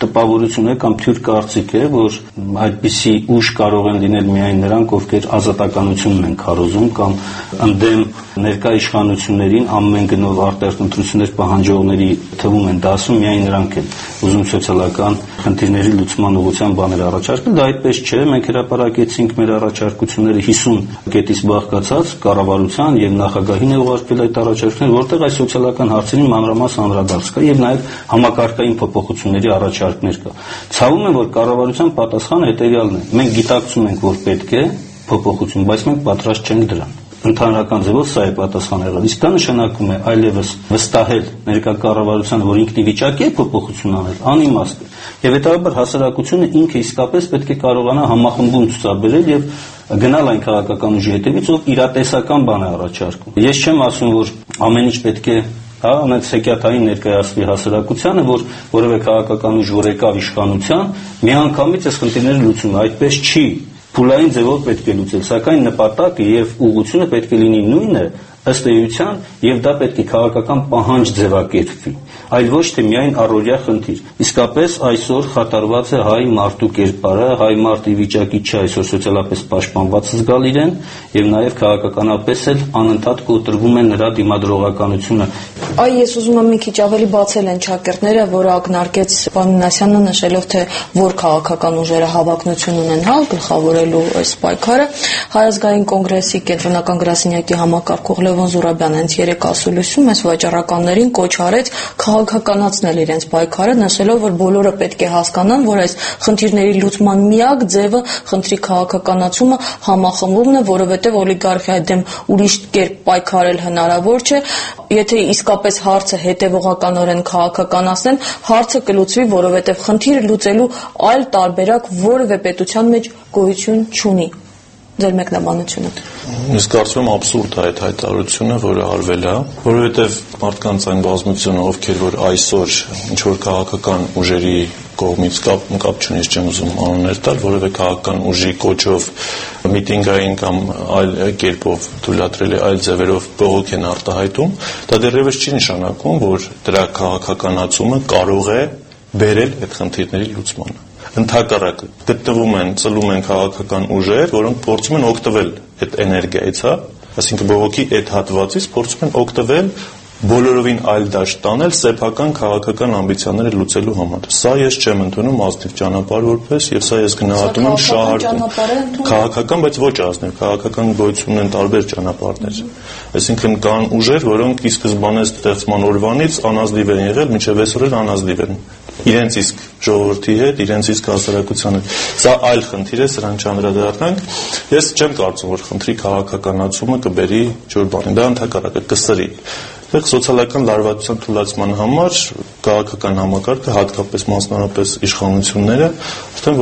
տպավորություն է կամ թյուր կարծիք է, որ այդպիսի ուժ կարող են լինել միայն նրանք, ովքեր ազատականությունն են քարոզում կամ ընդդեմ ներկա իշխանություններին ամեն գնով արտահերթ ընտրություններ պահանջողների թվում են դասում, միայն նրանք են ուզում սոցիալական խնդիրների լուծման ուղղությամբ բաներ առաջարկել։ Դա այդպես չէ, մենք հրապարակեցինք մեր առաջարկությունները 50 կետից բաղկացած կառավարության եւ նախագահին է ուղարկվել այդ առաջարկությունները, որտեղ այս սոցիալական հարցերին մանրամասն անդրադարձ կա եւ նաեւ համակարգային փոփոխությունների առաջարկներ կա։ Ցավում է, որ կառավարության պատասխանը հետեւյալն է. մենք գիտակցում ենք, որ պետք է փոփոխություն, բայց մենք պատրաստ չենք դրան։ Ընդհանրական ձևով սա է պատասխանը եղել։ Իսկ դա նշանակում է այլևս վստահել ներկա կառավարությանը, որ ինքն ի վիճակի է փոփոխություն անել, անիմաստ է։ Եվ հետաբար հասարակությունը ինքը իսկապես պետք է կարողանա համախմբում ցուցաբերել եւ գնալ այն քաղաքական ուժի հետևից, ով իրատեսական բան է առաջարկում։ Ես չեմ ասում, որ ամեն ինչ պետք է անց սեկյաթային ներկայացվի հասարակությանը, որ որևէ քաղաքական ուժ որ եկավ իշխանության, միանգամից այս խնդիրները լուծում, այդպես չի։ Փուլային ձևով պետք է լուծել, սակայն նպատակը եւ ուղղությունը պետք է լինի նույնը ըստ էության, եւ դա պետք է քաղաքական պահանջ ձևակերպվի, այլ ոչ թե միայն առօրյա խնդիր։ Իսկապես այսօր խաթարված է հայ մարդու կերպարը, հայ մարդը ի վիճակի չէ այսօր սոցիալապես պաշտպանված զգալ իրեն, եւ նաեւ քաղաքականապես էլ անընդհատ կոտրվում է նրա դիմադրողականությունը։ Այ ես ուզում եմ մի քիչ ավելի բացել են ճակերտները, որը ակնարկեց պարոն Մինասյանը, նշելով թե որ քաղաքական ուժերը հավակնություն ունեն գլխավորելու այս պայքարը։ Հայ ազգային կոնգրեսի կենտրոնական գրասենյակի համակարգող Լևոն Զուրաբյանը հենց երեք ասուլիսում այս վաճառականներին կոչ արեց քաղաքականացնել իրենց պայքարը, նշելով, որ բոլորը պետք է հասկանան, որ այս խնդիրների լուծման միակ ձևը խնդրի քաղաքականացումը համախմբումն է, որովհետև օլիգարխիայի դեմ ուրիշ կերպ պայքարել հնարավոր չէ։ Եթե իսկապես հարցը հետևողականորեն քաղաքականացնեն, հարցը կլուծվի, որովհետև խնդիրը լուծելու այլ տարբերակ որևէ պետության մեջ գոյություն չունի։ Ձեր մեկնաբանությունը։ Ես կարծում եմ աբսուրդ է այդ հայտարարությունը, որը արվել է, որովհետև մարդկանց այն բազմությունը, ովքեր որ այսօր ինչ որ քաղաքական ուժերի կողմից կապ չունի, չեմ ուզում անուններ տալ, որևէ քաղաքական ուժի կոչով միտինգային կամ այլ կերպով թույլատրել է այլ ձևերով բողոք են արտահայտում, դա դեռևս չի նշանակում, որ դրա քաղաքականացումը կարող է բերել այդ խնդիրների լուծմանը։ Ընդհակառակը գտնվում են, ծլում են քաղաքական ուժեր, որոնք փորձում են օգտվել այդ էներգիայից, այսինքն բողոքի այդ հատվածից փորձում են օգտվել բոլորովին այլ դաշտ տանել սեփական քաղաքական ամբիցիաները լուծելու համար։ Սա ես չեմ ընդունում ազնիվ ճանապարհ որպես, եւ սա ես գնահատում եմ շահարկում։ Քաղաքական, բայց ոչ ազնիվ, քաղաքական գոյություն ունեն տարբեր ճանապարհներ։ Այսինքն կան ուժեր, որոնք ի սկզբանե ստեղծման օրվանից անազնիվ են եղել, մինչև այսօր անազնիվ են իրենց իսկ ժողովրդի հետ, իրենց իսկ հասարակության հետ։ Սա այլ խնդիր է, սրան չանդրադառնանք։ Ես չեմ կարծում, որ խնդրի քաղաքականացումը կբերի ինչ-որ բանի, դա ընդհակառակը կսրի։ Սոցիալական լարվածության թույլատման համար քաղաքական համակարգը, հատկապես մասնավորապես իշխանությունները, արդեն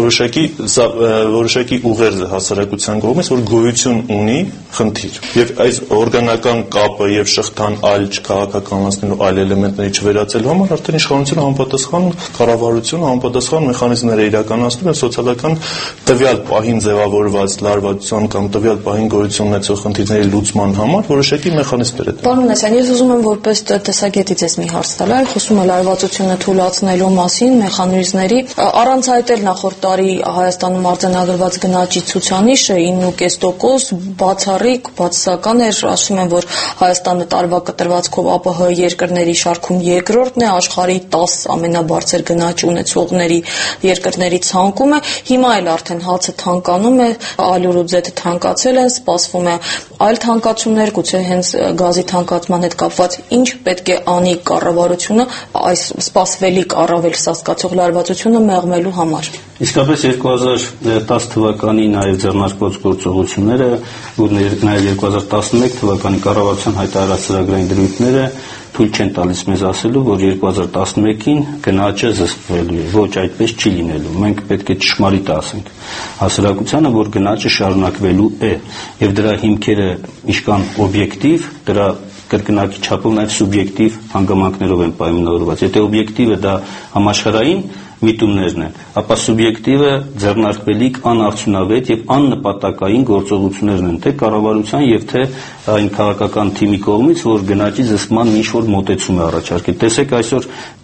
որոշակի ուղերձ է հասարակության կողմից, որ գոյություն ունի խնդիր։ Եվ այս օրգանական կապը եւ շղթան այլ քաղաքականացնելու այլ էլեմենտների չվերացելու համար արդեն իշխանությունը համապատասխան կառավարությունը համապատասխան մեխանիզմներ է իրականացնում եւ սոցիալական տվյալ պահին ձևավորված լարվածության կամ տվյալ պահին գոյություն ունեցող խնդիրների լուծման համար որոշակի մեխանիզմներ է։ Պարոն Մինասյան, ես ուզում եմ որպես տեսակետից ես մի հարց տալ, այլ խոսում է լարվածությունը թույլատնելու մասին, մեխանիզմների, առանց այդ էլ նախորդ տարի Հայաստանում արձանագրված գնաճի ցուցանիշը 9.5% բացառիկ, բացասական էր, ասում են, որ Հայաստանը տարվա կտրվածքով ԱՊՀ երկրների շարքում երկրորդն է, աշխարհի 10 ամենաբարձր գնաճ ունեցողների երկրների ցանկում է, հիմա էլ արդեն հացը թանկանում է, ալյուր ու ձեթը թանկացել են, սպասվում է այլ թանկացումներ, գուցե հենց գազի թանկացման հետ կապված ինչ պետք է անի կառավարությունը այս սպասվելիք առավել սասկացող լարվածությունը մեղմելու համար։ Իսկապես 2010 թվականի նաև ձեռնարկված գործողությունները ու նաև 2011 թվականի կառավարության հայտարարած ծրագրային դրույթները թույլ չեն տալիս մեզ ասելու, որ 2011-ին գնաճը զսպվելու է, ոչ այդպես չի լինելու։ Մենք պետք է ճշմարիտ ասենք հասարակությանը, որ գնաճը շարունակվելու է, եւ դրա հիմքերը ինչքան օբյեկտիվ, դրա կրկնակի չափով նաև սուբյեկտիվ հանգամանքներով են պայմանավորված։ Եթե օբյեկտիվը դա համաշխարհային միտումներն են, ապա սուբյեկտիվը ձեռնարկվելիք անարդյունավետ եւ աննպատակային գործողություններն են, թե կառավարության եւ թե այն քաղաքական թիմի կողմից, որ գնաճի զսպման ինչ-որ մոտեցում է առաջարկել։ Տեսեք այսօր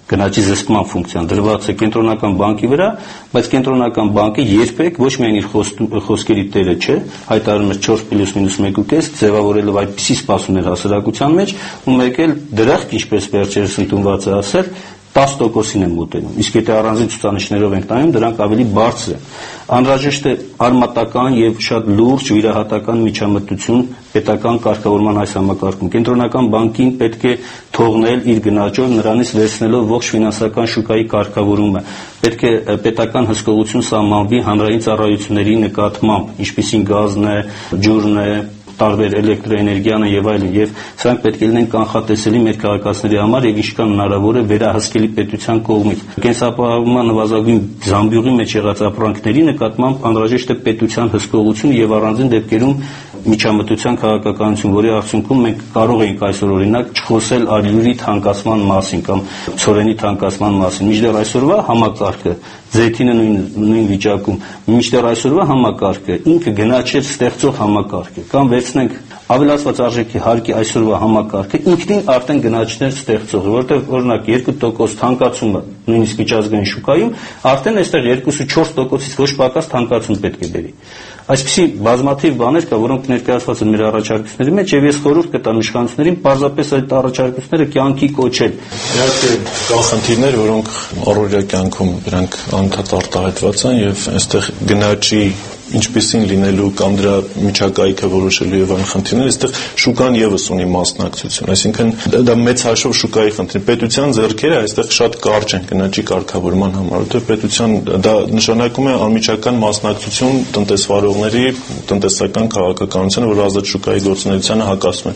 գնաճի զսպման ֆունկցիան դրված է կենտրոնական բանկի վրա, բայց կենտրոնական բանկը երբեք ոչ միայն իր խոսքերի տերը չէ, հայտարարում է 4+-1.5 ձևավորելով այդպիսի սպասումներ հասարակության մեջ, ու մեկ էլ դրախտ, ինչպես վերջերս ընդունված է ասել, 10%-ին են մոտենում, իսկ եթե առանձին ցուցանիշներով ենք նայում, դրանք ավելի բարձր են։ Անհրաժեշտ է արմատական եւ շատ լուրջ վիրահատական միջամտություն պետական կարգավորման այս համակարգում։ Կենտրոնական բանկին պետք է թողնել իր գնաճով նրանից վերցնելով ողջ ֆինանսական շուկայի կարգավորումը։ Պետք է պետական հսկողություն սահմանվի հանրային ծառայությունների նկատմամբ, ինչպիսին գազն է, ջուրն է, տարբեր էլեկտրոէներգիան եւ այլն, եւ սրանք պետք է լինեն կանխատեսելի մեր քաղաքացիների համար եւ ինչքան հնարավոր է վերահսկելի պետության կողմից։ Կենսապահովման նվազագույն զամբյուղի մեջ եղած ապրանքների նկատմամբ անհրաժեշտ է պետության հսկողություն եւ առանձին դեպքերում միջամտության քաղաքականություն, որի արդյունքում մենք կարող ենք այսօր օրինակ չխոսել ալյուրի թանկացման մասին կամ ցորենի թանկացման մասին։ Մինչդեռ այսօրվա համակարգը ձեթինը նույն վիճակում, մինչդեռ այսօրվա համակարգը ինքը գնաճեր ստեղծող համակարգ է, կամ վերցնենք ավելացված արժեքի հարկի այսօրվա համակարգը ինքնին արդեն գնաճներ ստեղծող է, որտեղ օրինակ 2% թանկացումը նույնիսկ միջազգային շուկայում արդեն այստեղ 2-4%-ից ոչ պակաս թանկացում պետք է բերի։ Այսպիսի բազմաթիվ բաներ կա, որոնք ներկայացված են մեր առաջարկությունների մեջ, եւ ես խորհուրդ կտամ իշխանություններին պարզապես այդ առաջարկությունները կյանքի կոչել։ Իհարկե կան խնդիրներ, որոնք առօրյա կյանքում դրանք անդադար արտահայտված են եւ այստեղ գնաճի ինչպիսին լինելու կամ դրա միջակայքը որոշելու եւ այլ խնդիրներ, այստեղ շուկան եւս ունի մասնակցություն, այսինքն դա մեծ հաշվով շուկայի խնդիր։ Պետության ձեռքերը այստեղ շատ կարճ են գնաճի կարգավորման համար, որտեղ պետության դա նշանակում է անմիջական մասնակցություն տնտեսվարողների տնտեսական քաղաքականությանը, որ ազատ շուկայի գործունեությանը հակասում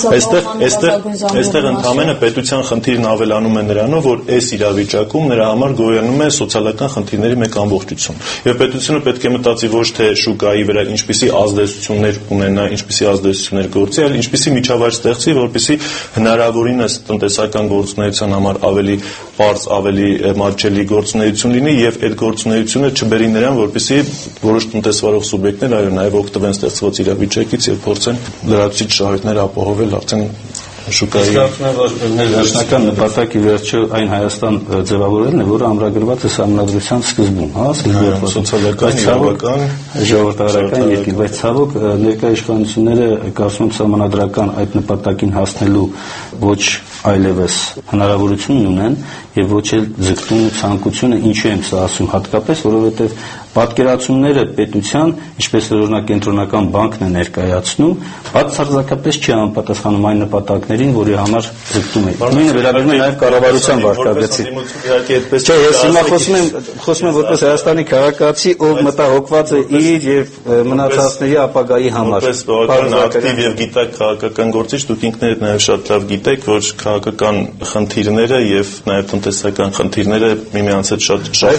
է։ Այստեղ ընդհանրապես պետության խնդիրն ավելանում է նրանով, որ այս իրավիճակում նրա համար գոյանում է սոցիալական խնդիրների մեկ ամբողջություն։ Եվ պետությունը պետք է մտածի ոչ թե շուկայի վրա ինչպիսի ազդեցություններ ունենա, ինչպիսի ազդեցություններ գործի, այլ ինչպիսի միջավայր ստեղծի, որպեսզի հնարավորինս տնտեսական գործունեության համար ավելի պարզ, ավելի մատչելի գործունեություն լինի եւ այդ գործունեությունը չբերի նրան, որպեսզի որոշ տնտեսվարող սուբյեկտներ այո նաեւ օգտվեն ստեղծված իրավիճակից եւ փորձեն լրացուցիչ շահույթներ ապահովել արդեն շուկայի մեր վերջնական նպատակի վերջը այն Հայաստան ձևավորելն է, որը ամրագրված է Սահմանադրության սկզբում, հա, սոցիալական, իրավական, ժողովրդավարական երկիր, բայց ցավոք ներկայ իշխանությունները կարծում եմ սահմանադրական այդ նպատակին հասնելու ոչ այլևս հնարավորություն ունեն եւ ոչ էլ ձգտում ցանկությունը, ինչու եմ սա ասում, հատկապես որովհետեւ պատկերացումները պետության, ինչպես օրինակ կենտրոնական բանկն է ներկայացնում, բացարձակապես չի համապատասխանում այն նպատակներին, որի համար ձգտում է։ Նույնը վերաբերում է նաև կառավարության վարկագծին։ Չէ, ես հիմա խոսում եմ որպես Հայաստանի քաղաքացի, ով մտահոգված է իր եւ մնացածների ապագայի համար։ Որպես բավական ակտիվ եւ գիտակ քաղաքական գործիչ, դուք ինքներդ նաև շատ լավ գիտեք, որ քաղաքական խնդիրները եւ նաև տնտեսական խնդիրները միմյանց հետ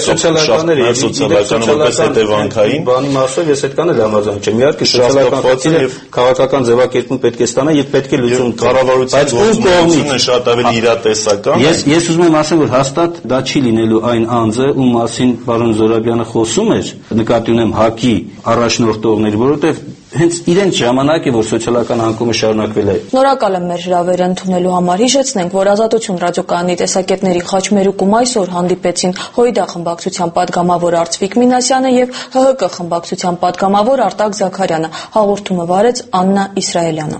շատ հետևանքային բանի մասով ես այդքան էլ համաձայն չեմ։ Իհարկե սոցիալական խնդիրը քաղաքական ձևակերպում պետք է ստանա եւ պետք է լուծում կառավարության գործունեությունը շատ ավելի իրատեսական։ Ես ուզում եմ ասել, որ հաստատ դա չի լինելու այն անձը, ում մասին պարոն Զորաբյանը խոսում էր, նկատի ունեմ ՀԱԿ-ի առաջնորդողների, որովհետեւ հենց իրենց ժամանակ է, որ սոցիալական անկումը շարունակվել է։ Շնորհակալ եմ մեր հրավերը ընդունելու համար։ Հիշեցնենք, որ Ազատություն ռադիոկայանի տեսակետների խաչմերուկում այսօր հանդիպեցին ՀՅԴ խմբակցության падգամավոր Արծվիկ Մինասյանը եւ ՀՀԿ խմբակցության падգամավոր Արտակ Զաքարյանը։ Հաղորդումը վարեց Աննա Իսրայելյանը։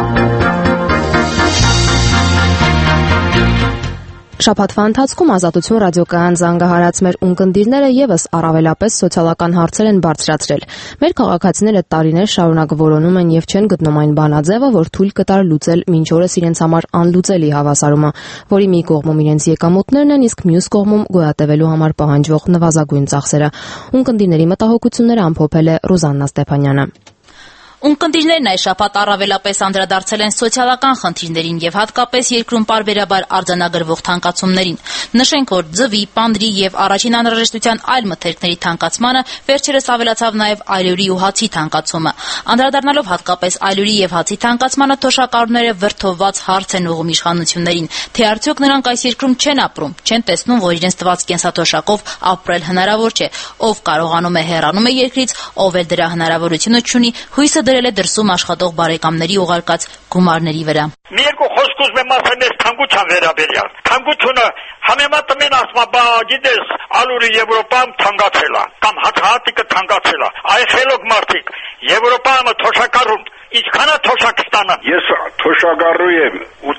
Շաբաթվա ընթացքում Ազատություն ռադիոկայան զանգահարած մեր ունկնդիրները եւս առավելապես սոցիալական հարցեր են բարձրացրել։ Մեր քաղաքացիները տարիներ շարունակ որոնում են եւ չեն գտնում այն բանաձևը, որ թույլ կտար լուծել մինչ օրս իրենց համար անլուծելի հավասարումը, որի մի կողմում իրենց եկամուտներն են, իսկ մյուս կողմում գոյատևելու համար պահանջվող նվազագույն ծախսերը։ Ունկնդիրների մտահոգությունները ամփոփել է Ռուզաննա Ստեփանյանը։ Ունկնդիրներն այս շաբաթ առավելապես անդրադարձել են սոցիալական խնդիրներին եւ հատկապես երկրում պարբերաբար արձանագրվող թանկացումներին։ Նշենք, որ ձվի, պանդրի եւ առաջին անհրաժեշտության այլ մթերքների թանկացմանը վերջերս ավելացավ նաեւ այլուրի ու հացի թանկացումը։ Անդրադառնալով հատկապես այլուրի եւ հացի թանկացմանը, թոշակառուները վրդովված հարց են ուղղում իշխանություններին, թե արդյոք նրանք այս երկրում չեն ապրում, չեն տեսնում, որ իրենց տված կենսաթոշակով ապրել հնարավոր չէ, ով կարողանում է հեռանում է երկրից, ով էլ դրա հնարավորությունը չունի, հույսը դրել է դրսում աշխատող բարեկամների ուղարկած գումարների վրա։ Մի երկու խոսք ուզում եմ ասել մեր թանկության վերաբերյալ։ Թանկությունը համեմատում են ասում, բա գիտես, ալուրը Եվրոպայում թանկացել է, կամ հացահատիկը թանկացել է։ Այ խելոք մարդիկ, Եվրոպայում թոշակառուն ինչքան է թոշակ ստանան։ Ես թոշակառու եմ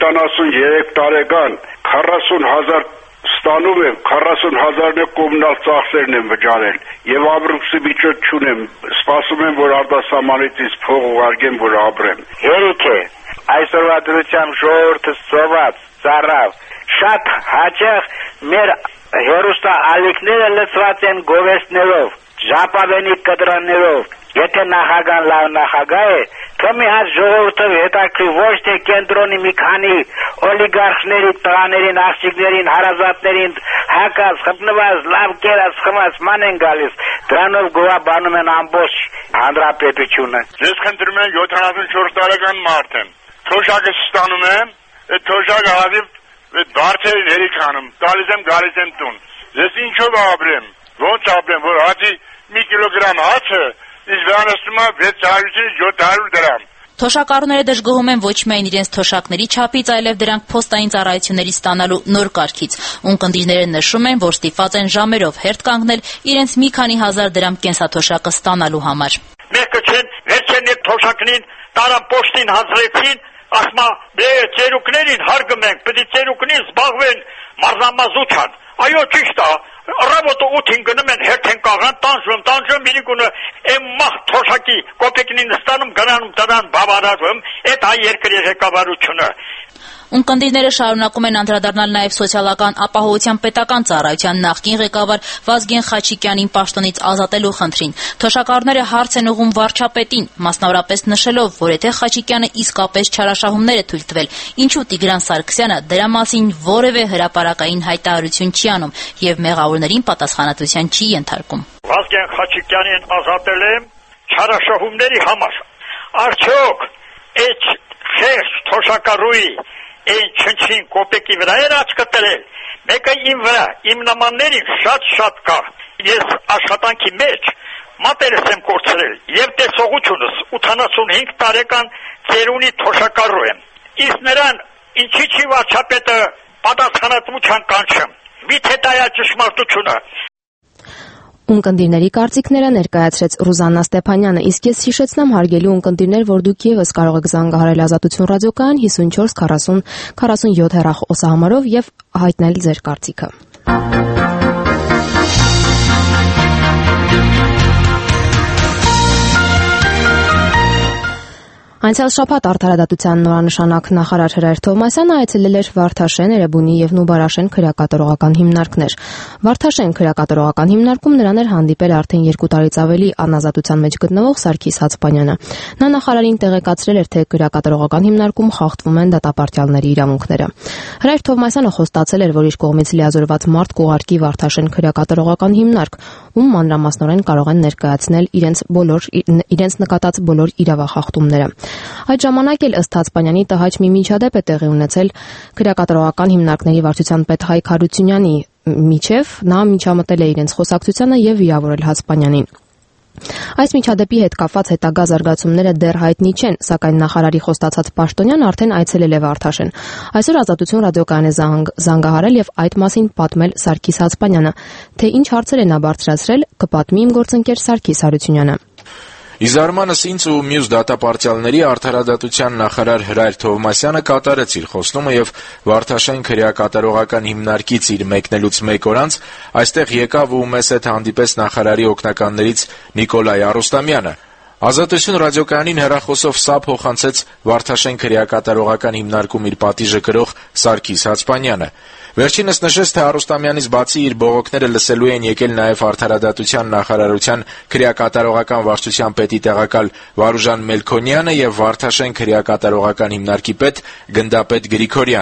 83 տարեկան, 40,000 ստանում եմ, 40,000-ը կոմունալ ծախսերն եմ վճարել եւ ապրուստի միջոց չունեմ, սպասում եմ, որ արտասահմանից ինձ փող ուղարկեն, որ ապրեմ։ Հերիք է, այսօրվա դրությամբ ժողովուրդը սոված, ծառավ, շատ հաճախ մեր հերոստալիքները լցված են գովեստներով, ժապավենի կդրաններով։ Եթե նախագահան լավ նախագահ է, թե մի հատ ժողովուրդը հետաքրքրի ոչ թե կենտրոնի մի քանի օլիգարխների, տղաներին, աղջիկներին, հարազատներին հակած, խփնված, լավ կերած, խմած ման են գալիս, դրանով գովաբանում են ամբողջ հանրապետությունը։ Ես խնդրում եմ 74 տարեկան մարդ եմ, թոշակը ստանում եմ, այդ թոշակը հավիվ բարձերին հերիք անում, տալիս եմ գալիս եմ տուն։ Ես ինչով ապրեմ, ոնց ապրեմ, որ հացի մի կիլոգրամ հացը Իսկ վրանստում է 600-700 դրամ։ Թոշակառուները դժգոհում են ոչ միայն իրենց թոշակների չափից, այլև դրանք փոստային ծառայություններից ստանալու նոր կարգից։ Ունկնդիրները նշում են, որ ստիպված են ժամերով հերթ կանգնել իրենց մի քանի հազար դրամ կենսաթոշակը ստանալու համար։ Մեկը չեն, վերջեն այդ թոշակնին տարան պոստին հանձրեցին, ասма ծերուկներին հարգում ենք, պետք է ծերուկներին զբաղվեն մարզամազության։ Այո, ճիշտ է։ Ռաբոտը 8-ին գնում են, հերթ են կաղան, տանջում, իրիկունը եմ մաղ թոշակի կոպեկնին ստանում, գնանում տնան բավարարում, այդ հայ երկրի ղեկավարությունը։ Ունկնդիրները շարունակում են անդրադառնալ նաև սոցիալական ապահովության պետական ծառայության նախկին ղեկավար Վազգեն Խաչիկյանին պաշտոնից ազատելու խնդրին։ Թոշակառուները հարց են ուղղում վարչապետին, մասնավորապես նշելով, որ եթե Խաչիկյանը իսկապես չարաշահումներ է թույլ տվել, ինչու Տիգրան Սարգսյանը դրա մասին որևէ հրապարակային հայտարարություն չի անում եւ մեղավորներին պատասխանատվության չի ենթարկում։ Վազգեն Խաչիկյանին ազատել եմ չարաշահումների համար։ Արդյոք այդ խեղճ թոշակառուի այն չնչին կոպեկի վրա էր աչքը տրել, մեկը իմ վրա, իմ նմաններին շատ կա։ Ես աշխատանքի մեջ մատերս եմ կորցրել եւ տեսողությունս 85 տարեկան ծերունի թոշակառու եմ։ Իսկ նրան ինչի չի վարչապետը պատասխանատվության կանչում։ Միթե դա է ճշմարտությունը։ Ունկնդիրների կարծիքները ներկայացրեց Ռուզաննա Ստեփանյանը, իսկ ես հիշեցնեմ հարգելի ունկնդիրներ, որ դուք եւս կարող եք զանգահարել Ազատություն ռադիոկայան 54 40 47 հեռախոսահամարով եւ հայտնել ձեր կարծիքը։ Անցյալ շաբաթ Արդարադատության նորանշանակ նախարար Հրայր Թովմասյանը այցելել էր Վարդաշեն, Էրեբունի եւ Նուբարաշեն քրեակատարողական հիմնարկներ։ Վարդաշեն քրեակատարողական հիմնարկում նրան էր հանդիպել արդեն 2 տարից ավելի անազատության մեջ գտնվող Սարգիս Հացպանյանը։ Նա նախարարին տեղեկացրել էր, թե քրեակատարողական հիմնարկում խախտվում են դատապարտյալների իրավունքները։ Հրայր Թովմասյանը խոստացել էր, որ իր կողմից լիազորված մարդ կուղարկի Վարդաշեն քրեակատարողական հիմնարկ, ում մանրամասնորեն կարող են ներկայացնել իրենց նկատած բոլոր իրավախախտումները։ Այդ ժամանակ էլ ըստ Հացպանյանի տհաճ մի միջադեպ է տեղի ունեցել քրեակատարողական հիմնարկների վարչության պետ Հայկ Հարությունյանի միջև, նա միջամտել է իրենց խոսակցությանը եւ վիրավորել Հացպանյանին։ Այս միջադեպի հետ կապված հետագա զարգացումները դեռ հայտնի չեն, սակայն նախարարի խոստացած պաշտոնյան արդեն այցելել է Վարդաշեն։ Այսօր Ազատություն ռադիոկայանը զանգահարել եւ այդ մասին պատմել Սարգիս Հացպանյանը, թե ինչ հարցեր է նա բարձրացրել, կպատմի իմ գործընկեր Սարգիս Հարությունյանը։ Իզարմանս ինձ ու մյուս դատապարտյալների արդարադատության նախարար Հրայր Թովմասյանը կատարեց իր խոստումը եւ Վարդաշեն քրեակատարողական հիմնարկից իր մեկնելուց մեկ օր անց այստեղ եկավ ու մեզ հետ հանդիպեց նախարարի օգնականներից Նիկոլայ Արուստամյանը։ Ազատություն ռադիոկայանին հեռախոսով սա փոխանցեց Վարդաշեն քրեակատարողական հիմնարկում իր պատիժը կրող Սարգիս Հացպանյանը։ Վերջինս նշեց, թե Արուստամյանից բացի իր բողոքները լսելու են եկել նաև Արդարադատության նախարարության քրեակատարողական վարչության պետի տեղակալ Վարուժան Մելքոնյանը եւ Վարդաշեն քրեակատարողական հիմնարկի պետ Գնդապետ Գրիգորյանը։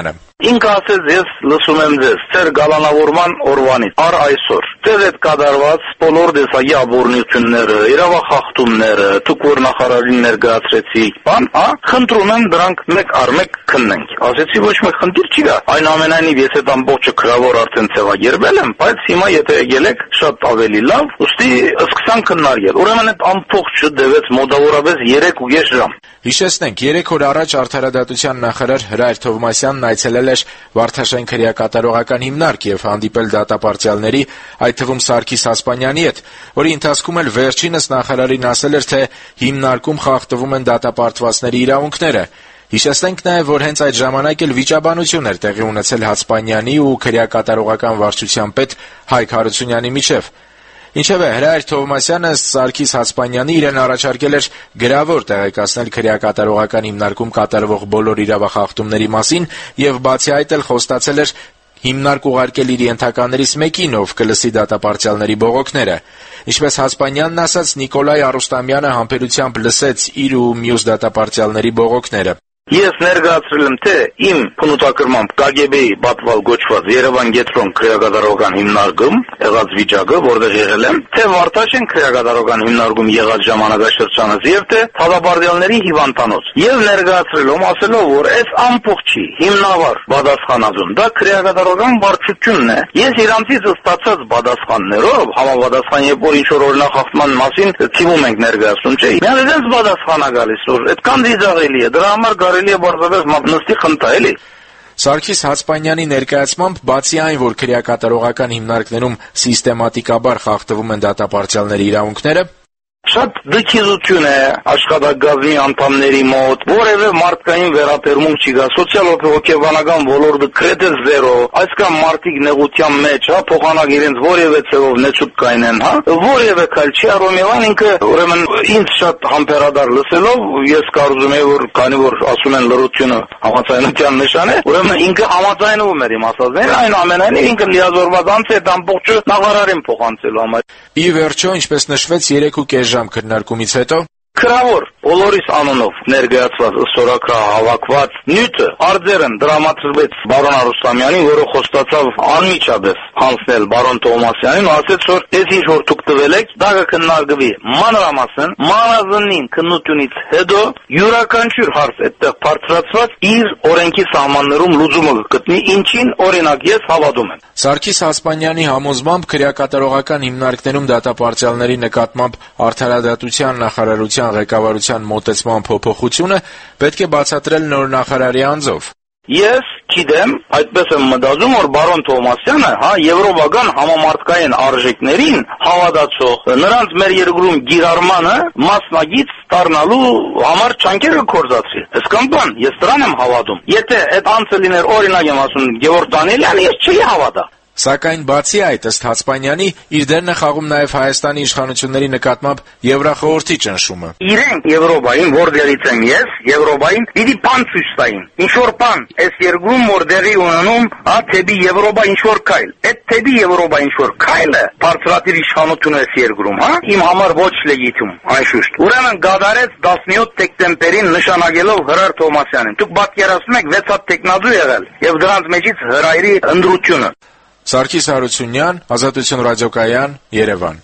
Ինքը ասեց, ես լսում եմ ձեզ, ձեր գալանավորման օրվանից, առ այսօր, ձեր հետ կատարված բոլոր տեսակի ապօրինությունները, իրավախախտումները, դուք որ նախարարին ներկայացրեցիք, խնդրում եմ դրանք մեկ առ մեկ քննենք։ Ասեցի, ոչ մեկ խնդիր չի գա։ Այնուամենայնիվ, ես այդ ամբողջը քրավոր արդեն ցեղագերվել եմ, բայց հիմա եթե եկել եք, շատ ավելի լավ, ուստի սկսանք քննարկել։ Ուրեմն այդ ամբողջը դեվեց մոտավորապես 3.5 ժամ։ Հիշեցնենք, 3 օր առաջ Արդարադատության նախարար Հրայր Թովմասյանն այցելել էր Վարդաշեն քրեակատարողական հիմնարկ եւ հանդիպել դատապարտյալների, այդ թվում Սարգիս Հասպանյանի հետ, որի ընթացքում էլ վերջինս նախարարին ասել էր, թե հիմնարկում խախտվում են դատապարտվածների իրավունքները։ Հիշեցնենք նաեւ, որ հենց այդ ժամանակ էլ վիճաբանություն էր տեղի ունեցել Հասպանյանի ու քրեակատարողական վարչության պետ Հայկ Հարությունյանի միջև։ Ինչևէ, Հրայր Թովմասյանը Սարգիս Հասպանյանի իրեն առաջարկել էր գրավոր տեղեկացնել քրեակատարողական հիմնարկում կատարվող բոլոր իրավախախտումների մասին եւ բացի այդ էլ խոստացել էր հիմնարկ ուղարկել իր ենթականերից մեկին, ով կլսի դատապարտյալների բողոքները։ Ինչպես Հասպանյանն ասաց, Նիկոլայ Արուստամյանը համբերությամբ լսեց իր ու մյուս դատապարտյալների բողոքները։ Ես ներկայացրել եմ, թե իմ փնուտակրմամբ KGB-ի պատվալ գոչված Երևան Գետրոն քրեակատարողական հիմնարկում եղած վիճակը, որտեղ եղել եմ, թե Վարդաշեն քրեակատարողական հիմնարկում եղած ժամանակաշրջանից եւ թե դատապարտյալների հիվանդանոց։ Եվ ներկայացրել եմ ասելով, որ այս ամբողջի հիմնավար պատասխանատուն դա քրեակատարողական վարչությունն է։ Ես իրանցից ստացած պատասխաններով համապատասխան երբ որ ինչ-որ օրինախախտման մասին թիվում ենք ներկայացնում, չէ՞։ Միայն դες պատասխանա գալիս, որ այդքան դիզաղելի է, դրա համար կարելի է բարձրացնել մատնստի խնդա, էլի։ Սարգիս Հասպանյանի ներկայացմամբ, բացի այն, որ քրեակատարողական հիմնարկներում սիստեմատիկաբար խախտվում են դատապարտյալների իրավունքները, շատ դժգոհություն է աշխատակազմի անդամների մոտ, որևէ մարդկային վերաբերմունք չի գա, սոցիալ-հոգեբանական ոլորտը գրեթե զերո, այսքան մարդիկ նեղության մեջ, փոխանակ իրենց որևէ ցեղով նեցուկ կայնեն, որևէ քայլ չի արվում, եւ ինքը ուրեմն ինձ շատ համբերադար լսելով, ես կարծում եմ, որ քանի որ ասում են լրությունը համաձայնության նշան է, ուրեմն ինքը համաձայնվում էր իմ ասածներին, այնուամենայնիվ ինքը լիազորված անց է այդ ամբողջը նախարարին փոխանցելու համար։ Ի վերջո, ինչպես նշվեց 3.5 ժամ քննարկումից հետո Քրավոր բոլորիս անունով ներկայացված ստորագրահ հավաքված նյութը արձերն դրամատրվեց բարոն Արուստամյանին, որը խոստացավ անմիջապես հանձնել բարոն Թովմասյանին, ասեց, որ այս ինչ որ դուք տվել եք, դա կքննարկվի մանրամասն, մանրազնին քննությունից հետո յուրաքանչյուր հարց այդտեղ բարձրացված իր օրենքի սահմաններում լուծումը կգտնի, ինչին օրինակ ես հավատում եմ։ Սարգիս Հասպանյանի համոզմամբ քրեակատարողական հիմնարկներում դատապարտյալների նկատմամբ արդարադատության նախարարության ղեկավարության մոտեցման փոփոխությունը պետք է բացատրել նոր նախարարի անձով։ Ես գիտեմ, այդպես եմ մտածում, որ բարոն Թովմասյանը, եվրոպական համամարտկային արժեքներին հավատացող, նրանց մեր երկրում գիրառմանը մասնագիծ դառնալու համար չանքերը կործացրի։ Այսքան բան, ես դրան եմ հավատում։ Եթե այդ անձը լիներ, օրինակ եմ ասում, Գևորգ Դանիելյանը, ես չի հավատա։ Սակայն բացի այդ, ըստ Հասպանյանի, իր դերն է խաղում նաև Հայաստանի իշխանությունների նկատմամբ Եվրախորհրդի ճնշումը։ Իրենք Եվրոպային, որտեղից եմ ես, Եվրոպային պիտի բան ցույց տային։ Ինչ որ բան, այս երկրում որտեղի ունենում, թեպի Եվրոպա ինչ որ քայլ։ Այդ թեպի Եվրոպա ինչ որ քայլը բարձրատիր իշխանություն է երկրում, իմ համար ոչ լեգիտիմ, անշուշտ։ Ուրեմն գադարեց 17 դեկտեմբերին նշանակելով Հրայր Թովմասյանին։ Դուք պատկերացնում եք 6 հատ տեխնադու եղել եւ դրանց մեջից Հրայրի ընդրությունը։ Սարգիս Հարությունյան, Ազատություն ռադիոկայան, Երևան։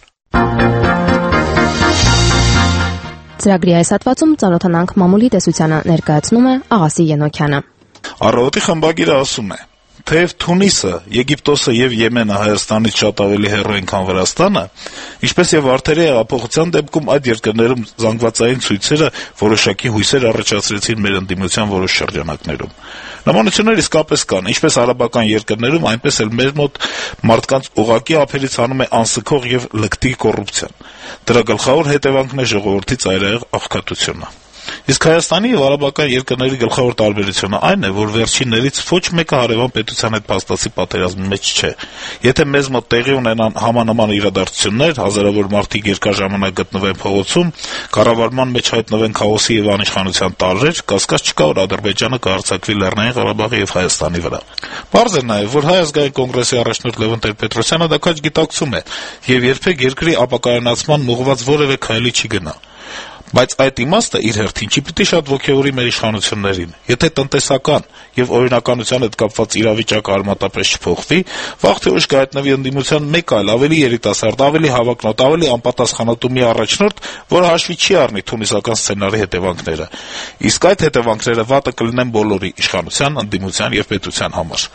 Ծրագրի այս հատվածում ծանոթանանք մամուլի տեսությանը, ներկայացնում է Աղասի Ենոքյանը։ Առավոտի խմբագիրը ասում է. Թեև Թունիսը, Եգիպտոսը եւ Եմենը Հայաստանից շատ ավելի հեռու են, քան Վրաստանը, ինչպես եւ Վարդերի հեղափոխության դեպքում այդ երկրներում զանգվածային ցույցերը որոշակի հույսեր առաջացրեցին մեր ընդդիմության որոշ շրջանակներում։ Նմանություններ իսկապես կան, ինչպես արաբական երկրներում, այնպես էլ մեր մոտ մարդկանց ուղղակի ափերից հանում է անսքող եւ լկտի կոռուպցիան։ Դրա գլխավոր հետևանքն է ժողովրդի ծայրահեղ աղքատությունը։ Իսկ Հայաստանի եւ արաբական երկրների գլխավոր տարբերությունը այն է, որ վերջիններից ոչ մեկը հարևան պետության հետ փաստացի պատերազմի մեջ չէ։ Եթե մեզ մոտ տեղի ունենան համանման իրադարձություններ, հազարավոր մարդիկ երկար ժամանակ գտնվեն փողոցում, կառավարման մեջ հայտնվեն քաոսի եւ անիշխանության տարրեր, կասկած չկա, որ Ադրբեջանը կհարձակվի Լեռնային Ղարաբաղի եւ Հայաստանի վրա։ Պարզ է նաեւ, որ Հայ ազգային կոնգրեսի առաջնորդ Լևոն Տեր-Պետրոսյանը դա քաջ գիտակցում է եւ երբեք երկրի ապակայունացման ուղղված որևէ քայլի չի գնա։ Բայց այդ իմաստը իր հերթին չի պիտի շատ ոգևորի մեր իշխանություններին։ Եթե տնտեսական եւ օրինականության հետ կապված իրավիճակը արմատապես չփոխվի, վաղ թե ուշ կհայտնվի ընդդիմության մեկ այլ ավելի երիտասարդ, ավելի հավակնոտ, ավելի անպատասխանատու մի առաջնորդ, որը հաշվի չի առնի թունիսական սցենարի հետևանքները։ Իսկ այդ հետևանքները վատը կլինեն բոլորի՝ իշխանության, ընդդիմության եւ պետության համար։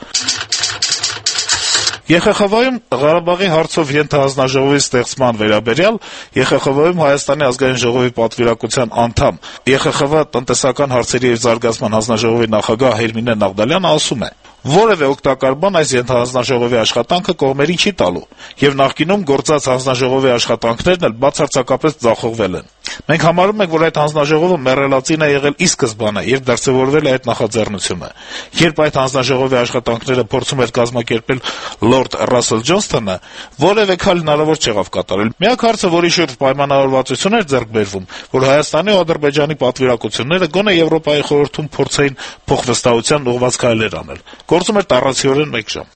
ԵԽԽՎ-ում Ղարաբաղի հարցով ենթահանձնաժողովի ստեղծման վերաբերյալ ԵԽԽՎ-ում Հայաստանի ազգային ժողովի պատվիրակության անդամ, ԵԽԽՎ տնտեսական հարցերի եւ զարգացման հանձնաժողովի նախագահ Հերմինե Նաղդալյանը ասում է. որևէ օգտակար բան այս ենթահանձնաժողովի աշխատանքը կողմերին չի տալու, եւ նախկինում գործած հանձնաժողովի աշխատանքներն էլ բացարձակապես ձախողվել են։ Մենք համարում ենք, որ այդ հանձնաժողովը մեռելածին է եղել ի սկզբանե, երբ դրսևորվել է այդ նախաձեռնությունը։ Երբ այդ հանձնաժողովի աշխատանքները փորձում էր կազմակերպել Լորդ Ռասել Ջոնսթոնը, որևէ քայլ հնարավոր չեղավ կատարել։ Միակ հարցը, որի շուրջ պայմանավորվածություն էր ձեռք բերվում, որ Հայաստանի ու Ադրբեջանի պատվիրակությունները գոնե Եվրոպայի խորհրդում փորձեին փոխվստահության ուղղված քայլեր անել։ Գործում էր տառացիորեն 1 ժամ։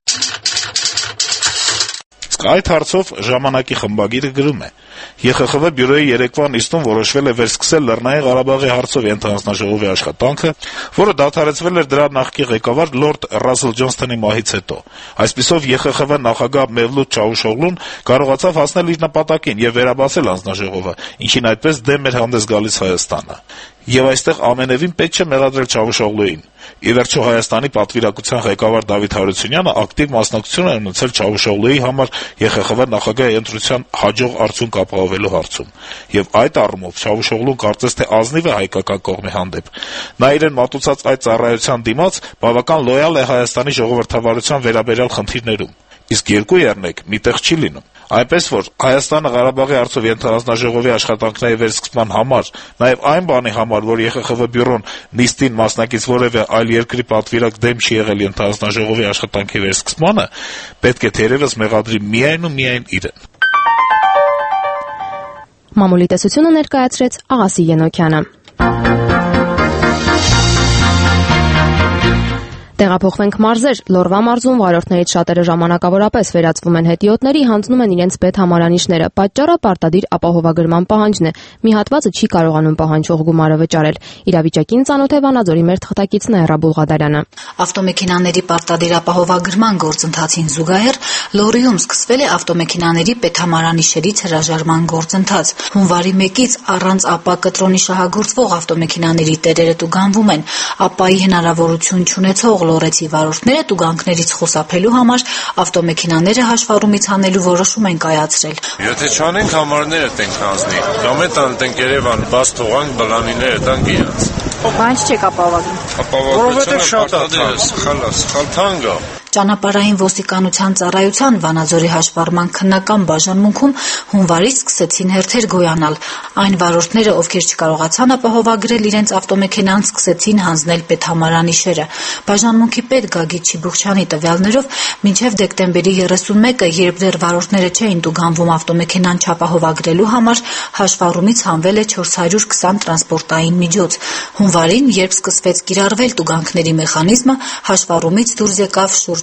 Այդ հարցով ժամանակի խմբագիրը գրում է. ԵԽԽՎ բյուրոյի երեկվա նիստում որոշվել է վերսկսել Լեռնային Ղարաբաղի հարցով ենթահանձնաժողովի աշխատանքը, որը դադարեցվել էր դրա նախկին ղեկավար Լորդ Ռասել Ջոնսթոնի մահից հետո։ Այսպիսով ԵԽԽՎ նախագահ Մեվլութ Չավուշօղլուն կարողացավ հասնել իր նպատակին եւ վերաբացել հանձնաժողովը, ինչին այդպես դեմ էր հանդես գալիս Հայաստանը։ Եվ այստեղ ամենևին պետք չէ մեղադրել Չավուշօղլուին։ Ի վերջո Հայաստանի պատվիրակության ղեկավար Դավիթ Հարությունյանը ակտիվ մասնակցություն է ունեցել Չավուշօղլուի համար ԵԽԽՎ նախագահի ընտրության հաջող արդյունք ապահովելու հարցում։ Եվ այդ առումով Չավուշօղլուն կարծես թե ազնիվ է հայկական կողմի հանդեպ։ Նա իրեն մատուցած այդ ծառայության դիմաց բավական լոյալ է Հայաստանի ժողովրդավարության վերաբերյալ խնդիրներում։ Իսկ երկու եռնեք միտեղ չի լինում։ Այնպես որ Հայաստանը Ղարաբաղի հարցով ենթահանձնաժողովի աշխատանքների վերսկսման համար, նաև այն բանի համար, որ ԵԽԽՎ բյուրոն նիստին մասնակից որևէ այլ երկրի պատվիրակ դեմ չի եղել ենթահանձնաժողովի աշխատանքի վերսկսմանը, պետք է թերևս մեղադրի միայն ու միայն իրեն։ Մամուլի տեսությունը ներկայացրեց Աղասի Ենոքյանը։ Տեղափոխվենք մարզեր։ Լոռվա մարզում վարորդներից շատերը ժամանակավորապես վերածվում են հետիոտների, հանձնում են իրենց պետհամարանիշները։ Պատճառը պարտադիր ապահովագրման պահանջն է։ Մի հատվածը չի կարողանում պահանջող գումարը վճարել։ Իրավիճակին ծանոթ է Վանաձորի մեր թղթակիցն Այրա Բուլղադարյանը։ Ավտոմեքենաների պարտադիր ապահովագրման գործընթացին զուգահեռ Լոռիում սկսվել է ավտոմեքենաների պետհամարանիշերից հրաժարման գործընթաց։ Հունվարի 1-ից առանց ԱՊԱ կտրոնի շահագործվող ավտոմեքենաների տերերը տուգանվում են։ ԱՊԱ-ի հնարավորություն չունեցող լոռեցի վարորդները տուգանքներից խուսափելու համար ավտոմեքենաները հաշվառումից հանելու որոշում են կայացրել։ Եթե չանենք համարները տենք հանձնի, կամ է տան տենք Երևան, բաց թողանք բլանիները տանք իրանց։ Բանջ չեք ապահովագրում։ Որովհետև շատ է սխալ թանկ է։ Ճանապարհային ոստիկանության ծառայության Վանաձորի հաշվառման քննական բաժանմունքում հունվարից սկսեցին հերթեր գոյանալ։ Այն վարորդները, ովքեր չկարողացան ապահովագրել իրենց ավտոմեքենան, սկսեցին հանձնել պետհամարանիշերը։ Բաժանմունքի պետ Գագիկ Չիբուխչյանի տվյալներով մինչև դեկտեմբերի 31-ը, երբ դեռ վարորդները չէին տուգանվում ավտոմեքենան չապահովագրելու համար, հաշվառումից հանվել է 420 տրանսպորտային միջոց։ Հունվարին, երբ սկսվեց կիրառվել տուգանքների մեխանիզմը, հաշվառումից դուրս եկավ շուրջ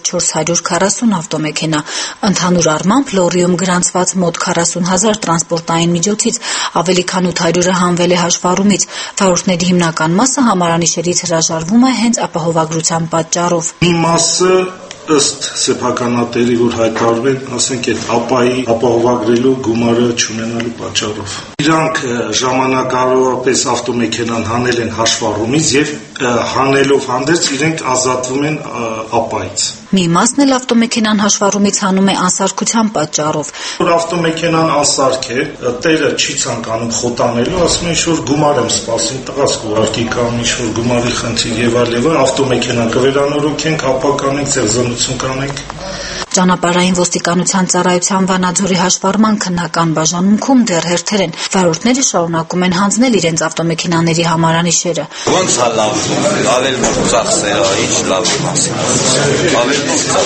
440 ավտոմեքենա։ Ընդհանուր առմամբ Լոռիում գրանցված մոտ 40,000 տրանսպորտային միջոցից ավելի քան 800-ը հանվել է հաշվառումից։ Վարորդների հիմնական մասը համարանիշերից հրաժարվում է հենց ապահովագրության պատճառով։ Մի մասը ըստ սեփականատերի, որ հայտարարում են, ասենք այդ ԱՊԱ-ի ապահովագրելու գումարը չունենալու պատճառով։ Իրանք ժամանակավորապես ավտոմեքենան հանել են հաշվառումից եւ հանելով հանդերձ իրենք ազատվում են ԱՊԱ-ից։ Մի մասն էլ ավտոմեքենան հաշվառումից հանում է անսարքության պատճառով։ Որ ավտոմեքենան անսարք է, տերը չի ցանկանում խոտանելու, ասում են ինչ-որ գումար եմ սպասում, տղաս ուղարկի կամ ինչ-որ գումարի խնդիր եւ այլն, ավտոմեքենան կվերանորոգենք, ԱՊԱ կանենք, ծեղծանություն կանենք։ Ճանապարհային ոստիկանության ծառայության Վանաձորի հաշվառման քննական բաժանմունքում դեռ հերթեր են։ Վարորդները շարունակում են հանձնել իրենց ավտոմեքենաների համարանիշերը։ Ոնց է լավ, ավել որ ծախսեր, ինչ լավ մասին։ Ավել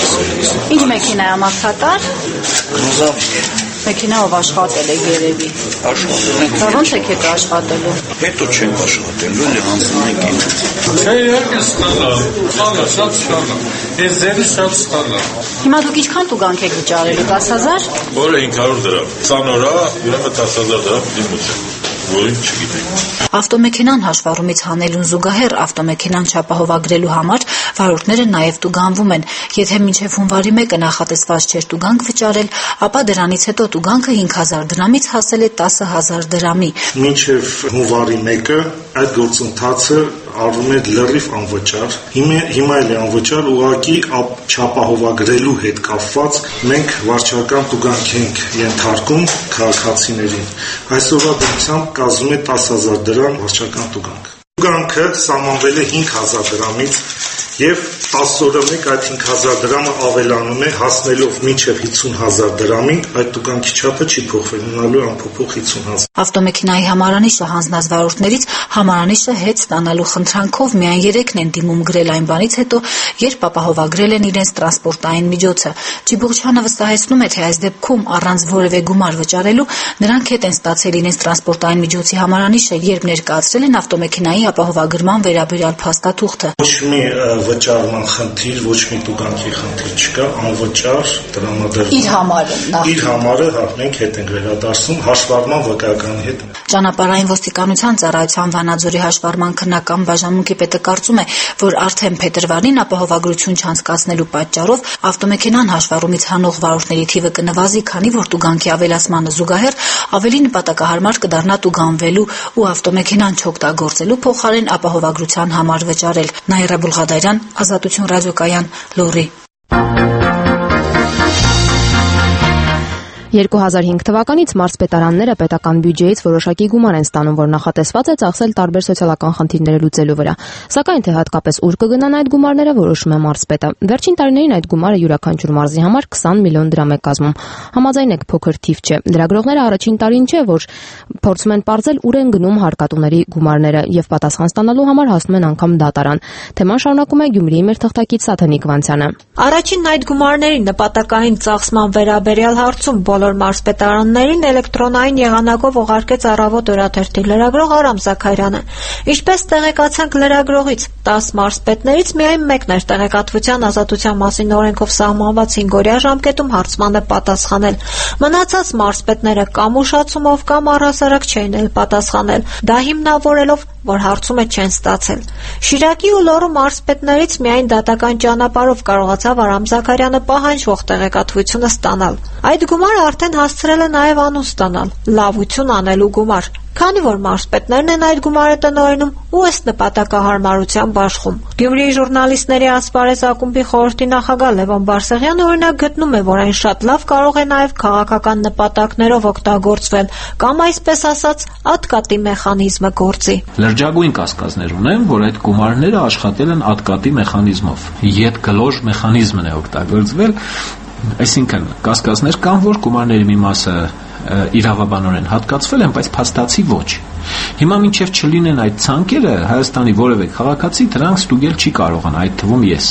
Ինչ մեքենա է մարդատար։ Ռուզավիկ։ Մեքենայով աշխատել է երևի։ Աշխատել։ Դա ո՞նց եք հետ աշխատելու։ Հետո չենք աշխատելու, էլ հանձնում ենք ինձ։ Չէ, իհարկե սխալ է, շատ սխալ է։ Այս ձևը շատ սխալ է։ Հիմա դուք ինչքան տուգանք եք վճարելու, 10,000։ Որը 500 դրամ։ 20 օր է, ուրեմն 10,000 դրամ դիմություն։ որին չգիտենք։ Ավտոմեքենան հաշվառումից հանելուն զուգահեռ ավտոմեքենան չապահովագրելու համար վարորդները նաև տուգանվում են։ Եթե մինչև հունվարի 1-ը նախատեսված չէր տուգանք վճարել, ապա դրանից հետո տուգանքը 5000 դրամից հասել է 10000 դրամի։ Մինչև հունվարի 1-ը այդ գործընթացը արվում էր լրիվ անվճար։ Հիմա էլ է անվճար, ուղղակի չապահովագրելու հետ կապված մենք վարչական տուգանք ենք ենթարկում քաղաքացիներին։ Այսօրվա դրությամբ կազմում է 10000 դրամ վարչական տուգանք։ Տուգանքը սահմանվել է 5000 դրամից եւ 10 օրը մեկ այդ 5000 դրամը ավելանում է, հասնելով մինչև 50000 դրամի, այդ տուգանքի չափը չի փոխվել, մնալու անփոփոխ 50000։ Ավտոմեքենայի համարանիշը հանձնած վարորդներից համարանիշը հետ ստանալու խնդրանքով միայն 3-ն են դիմում գրել այն բանից հետո, երբ ապահովագրել են իրենց տրանսպորտային միջոցը։ Չիբուղչյանը վստահեցնում է, թե այս դեպքում առանց որևէ գումար վճարելու նրանք հետ են ստացել իրենց տրանսպորտային միջոցի համարանիշը, երբ ներկայացրել են ավտոմեքենայի ապահովագրման վերաբերյալ փաստաթուղթը։ Ոչ մի վճարման խնդիր, ոչ մի տուգանքի խնդիր չկա, անվճար տրամադրվում։ Իր համարը մենք հետ ենք վերադարձում հաշվառման վկայականի հետ։ Ճանապարհային ոստիկանության ծառայության Վանաձորի հաշվառման քննական բաժանմունքի պետը կարծում է, որ արդեն փետրվարին ապահովագրություն չանցկացնելու պատճառով ավտոմեքենան հաշվառումից հանող վարորդների թիվը կնվազի, քանի որ տուգանքի ավելացմանը զուգահեռ ավելի նպատակահարմար կդառնա տուգանվելու ու ավտոմեքենան չօգտագործելու փոխարեն ապահովագրության համար վճարել։ Նաիրա Բուլղադարյան, Ազատություն ռադիոկայան, Լոռի։ 2005 թվականից մարզպետարանները պետական բյուջեից որոշակի գումար են ստանում, որ նախատեսված է ծախսել տարբեր սոցիալական խնդիրները լուծելու վրա։ Սակայն թե հատկապես ուր կգնան այդ գումարները, որոշում է մարզպետը։ Վերջին տարիներին այդ գումարը յուրաքանչյուր մարզի համար 20 միլիոն դրամ է կազմում։ Համաձայն եք, փոքր թիվ չէ։ Լրագրողները առաջին տարին չէ, որ փորձում են պարզել ուր են գնում հարկատուների գումարները եւ պատասխան ստանալու համար հասնում են անգամ դատարան։ Թեման շարունակում է Գյումրիի մեր թղթակից Սաթենիկ Վանցյանը։ Առաջին այդ գումարների նպատակային ծախսման վերաբերյալ հարցում բոլոր մարզպետարաններին էլեկտրոնային եղանակով ուղարկեց Առավոտ օրաթերթի լրագրող Արամ Զաքարյանը։ Ինչպես տեղեկացանք լրագրողից, 10 մարզպետներից միայն մեկն էր տեղեկատվության ազատության մասին օրենքով սահմանված 5-օրյա ժամկետում հարցմանը պատասխանել։ Մնացած մարզպետները կամ ուշացումով կամ առհասարակ չէին էլ պատասխանել, դա հիմնավորելով, որ հարցումը չեն ստացել։ Շիրակի ու Լոռու մարզպետներից միայն դատական ճանապարհով կարողացավ Արամ Զաքարյանը պահանջվող տեղեկատվությունը ստանալ։ Այդ գումարը արդեն հասցրել է նաև անուն ստանալ՝ լավություն անելու գումար, քանի որ մարզպետներն են այդ գումարը տնօրինում ու ըստ նպատակահարմարությամբ աշխում։ Գյումրիի ժուրնալիստների ասպարեզ ակումբի խորհրդի նախագահ Լևոն Բարսեղյանը օրինակ գտնում է, որ այն շատ լավ կարող է նաև քաղաքական նպատակներով օգտագործվել կամ այսպես ասած ատկատի մեխանիզմը գործի։ Լրջագույն կասկածներ ունեմ, որ այդ գումարները աշխատել են ատկատի մեխանիզմով։ Ետգլոժ մեխանիզմն է օգտագործվել, այսինքն կասկածներ կան, որ գումարների մի մասը իրավաբանորեն հատկացվել են, բայց փաստացի ոչ։ Հիմա մինչև չլինեն այդ ցանկերը, Հայաստանի որևէ քաղաքացի դրանք ստուգել չի կարողանա, այդ թվում ես։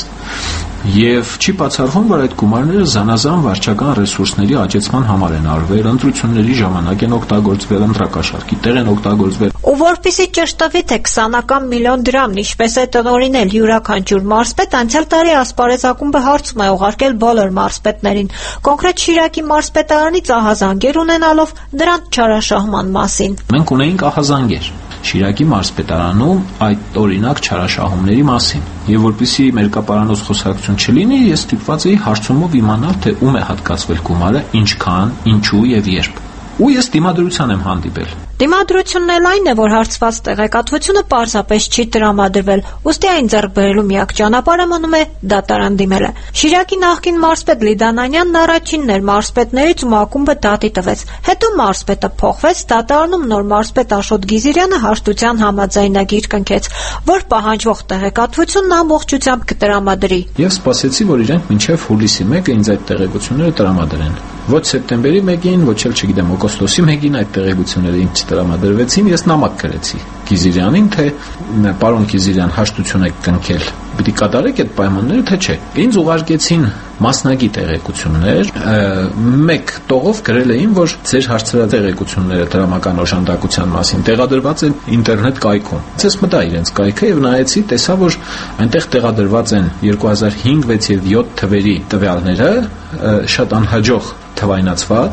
Եվ չի բացառվում, որ այդ գումարները զանազան վարչական ռեսուրսների աճեցման համար են արվել, ընտրությունների ժամանակ են օգտագործվել, ընտրակաշառքի տեղ են օգտագործվել։ Ու որպեսզի ճշտվի, թե 20 միլիոն դրամն ինչպես է տնօրինել յուրաքանչյուր մարզպետ, անցյալ տարի ասպարեզ ակումբը հարցում է ուղարկել բոլոր մարզպետներին, կոնկրետ Շիրակի մարզպետարանից ահազանգեր ունենալով դրանց չարաշահման մասին։ Մենք ունեինք ահազանգեր Շիրակի մարզպետարանում այդ օրինակ չարաշահումների մասին։ Եվ որպեսզի մերկապարանոց խոսակցություն չլինի, ես ստիպված էի հարցումով իմանալ, թե ում է հատկացվել գումարը, ինչքան, ինչու եւ երբ։ Ու ես դիմադրության եմ հանդիպել։ Դիմադրությունն էլ այն է, որ հարցված տեղեկատվությունը պարզապես չի տրամադրվել, ուստի այն ձեռք բերելու միակ ճանապարհը մնում է դատարան դիմելը։ Շիրակի նախկին մարզպետ Լիդան Անյանն առաջինն էր մարզպետներից, ում ակումբը դատի տվեց։ Հետո մարզպետը փոխվեց, դատարանում նոր մարզպետ Աշոտ Գիզիրյանը հաշտության համաձայնագիր կնքեց, որ պահանջվող տեղեկատվությունն ամբողջությամբ կտրամադրի։ Եվ սպասեցի, որ իրենք մինչև հուլիսի 1-ը ինձ այդ տեղեկությունները տրամադրեն։ Ոչ սեպտեմբերի 1-ին, ոչ էլ չգիտեմ օգոստոսի 1-ին այդ տեղեկությունները ինձ տրամադրվեցին, ես նամակ գրեցի Գիզիրյանին, թե պարոն Գիզիրյան, հաշտություն եք կնքել, պիտի կատարեք այդ պայմանները, թե չէ։ Ինձ ուղարկեցին մասնագի տեղեկություններ, մեկ տողով գրել էին, որ ձեր հարցրած տեղեկությունները դրամական օժանդակության մասին տեղադրված են ինտերնետ կայքում։ Ես մտա իրենց կայքը եւ նայեցի, տեսա, որ այնտեղ տեղադրված են 2005, 6 եւ 7 թվերի տվյալները, շատ անհաջող թվայնացված,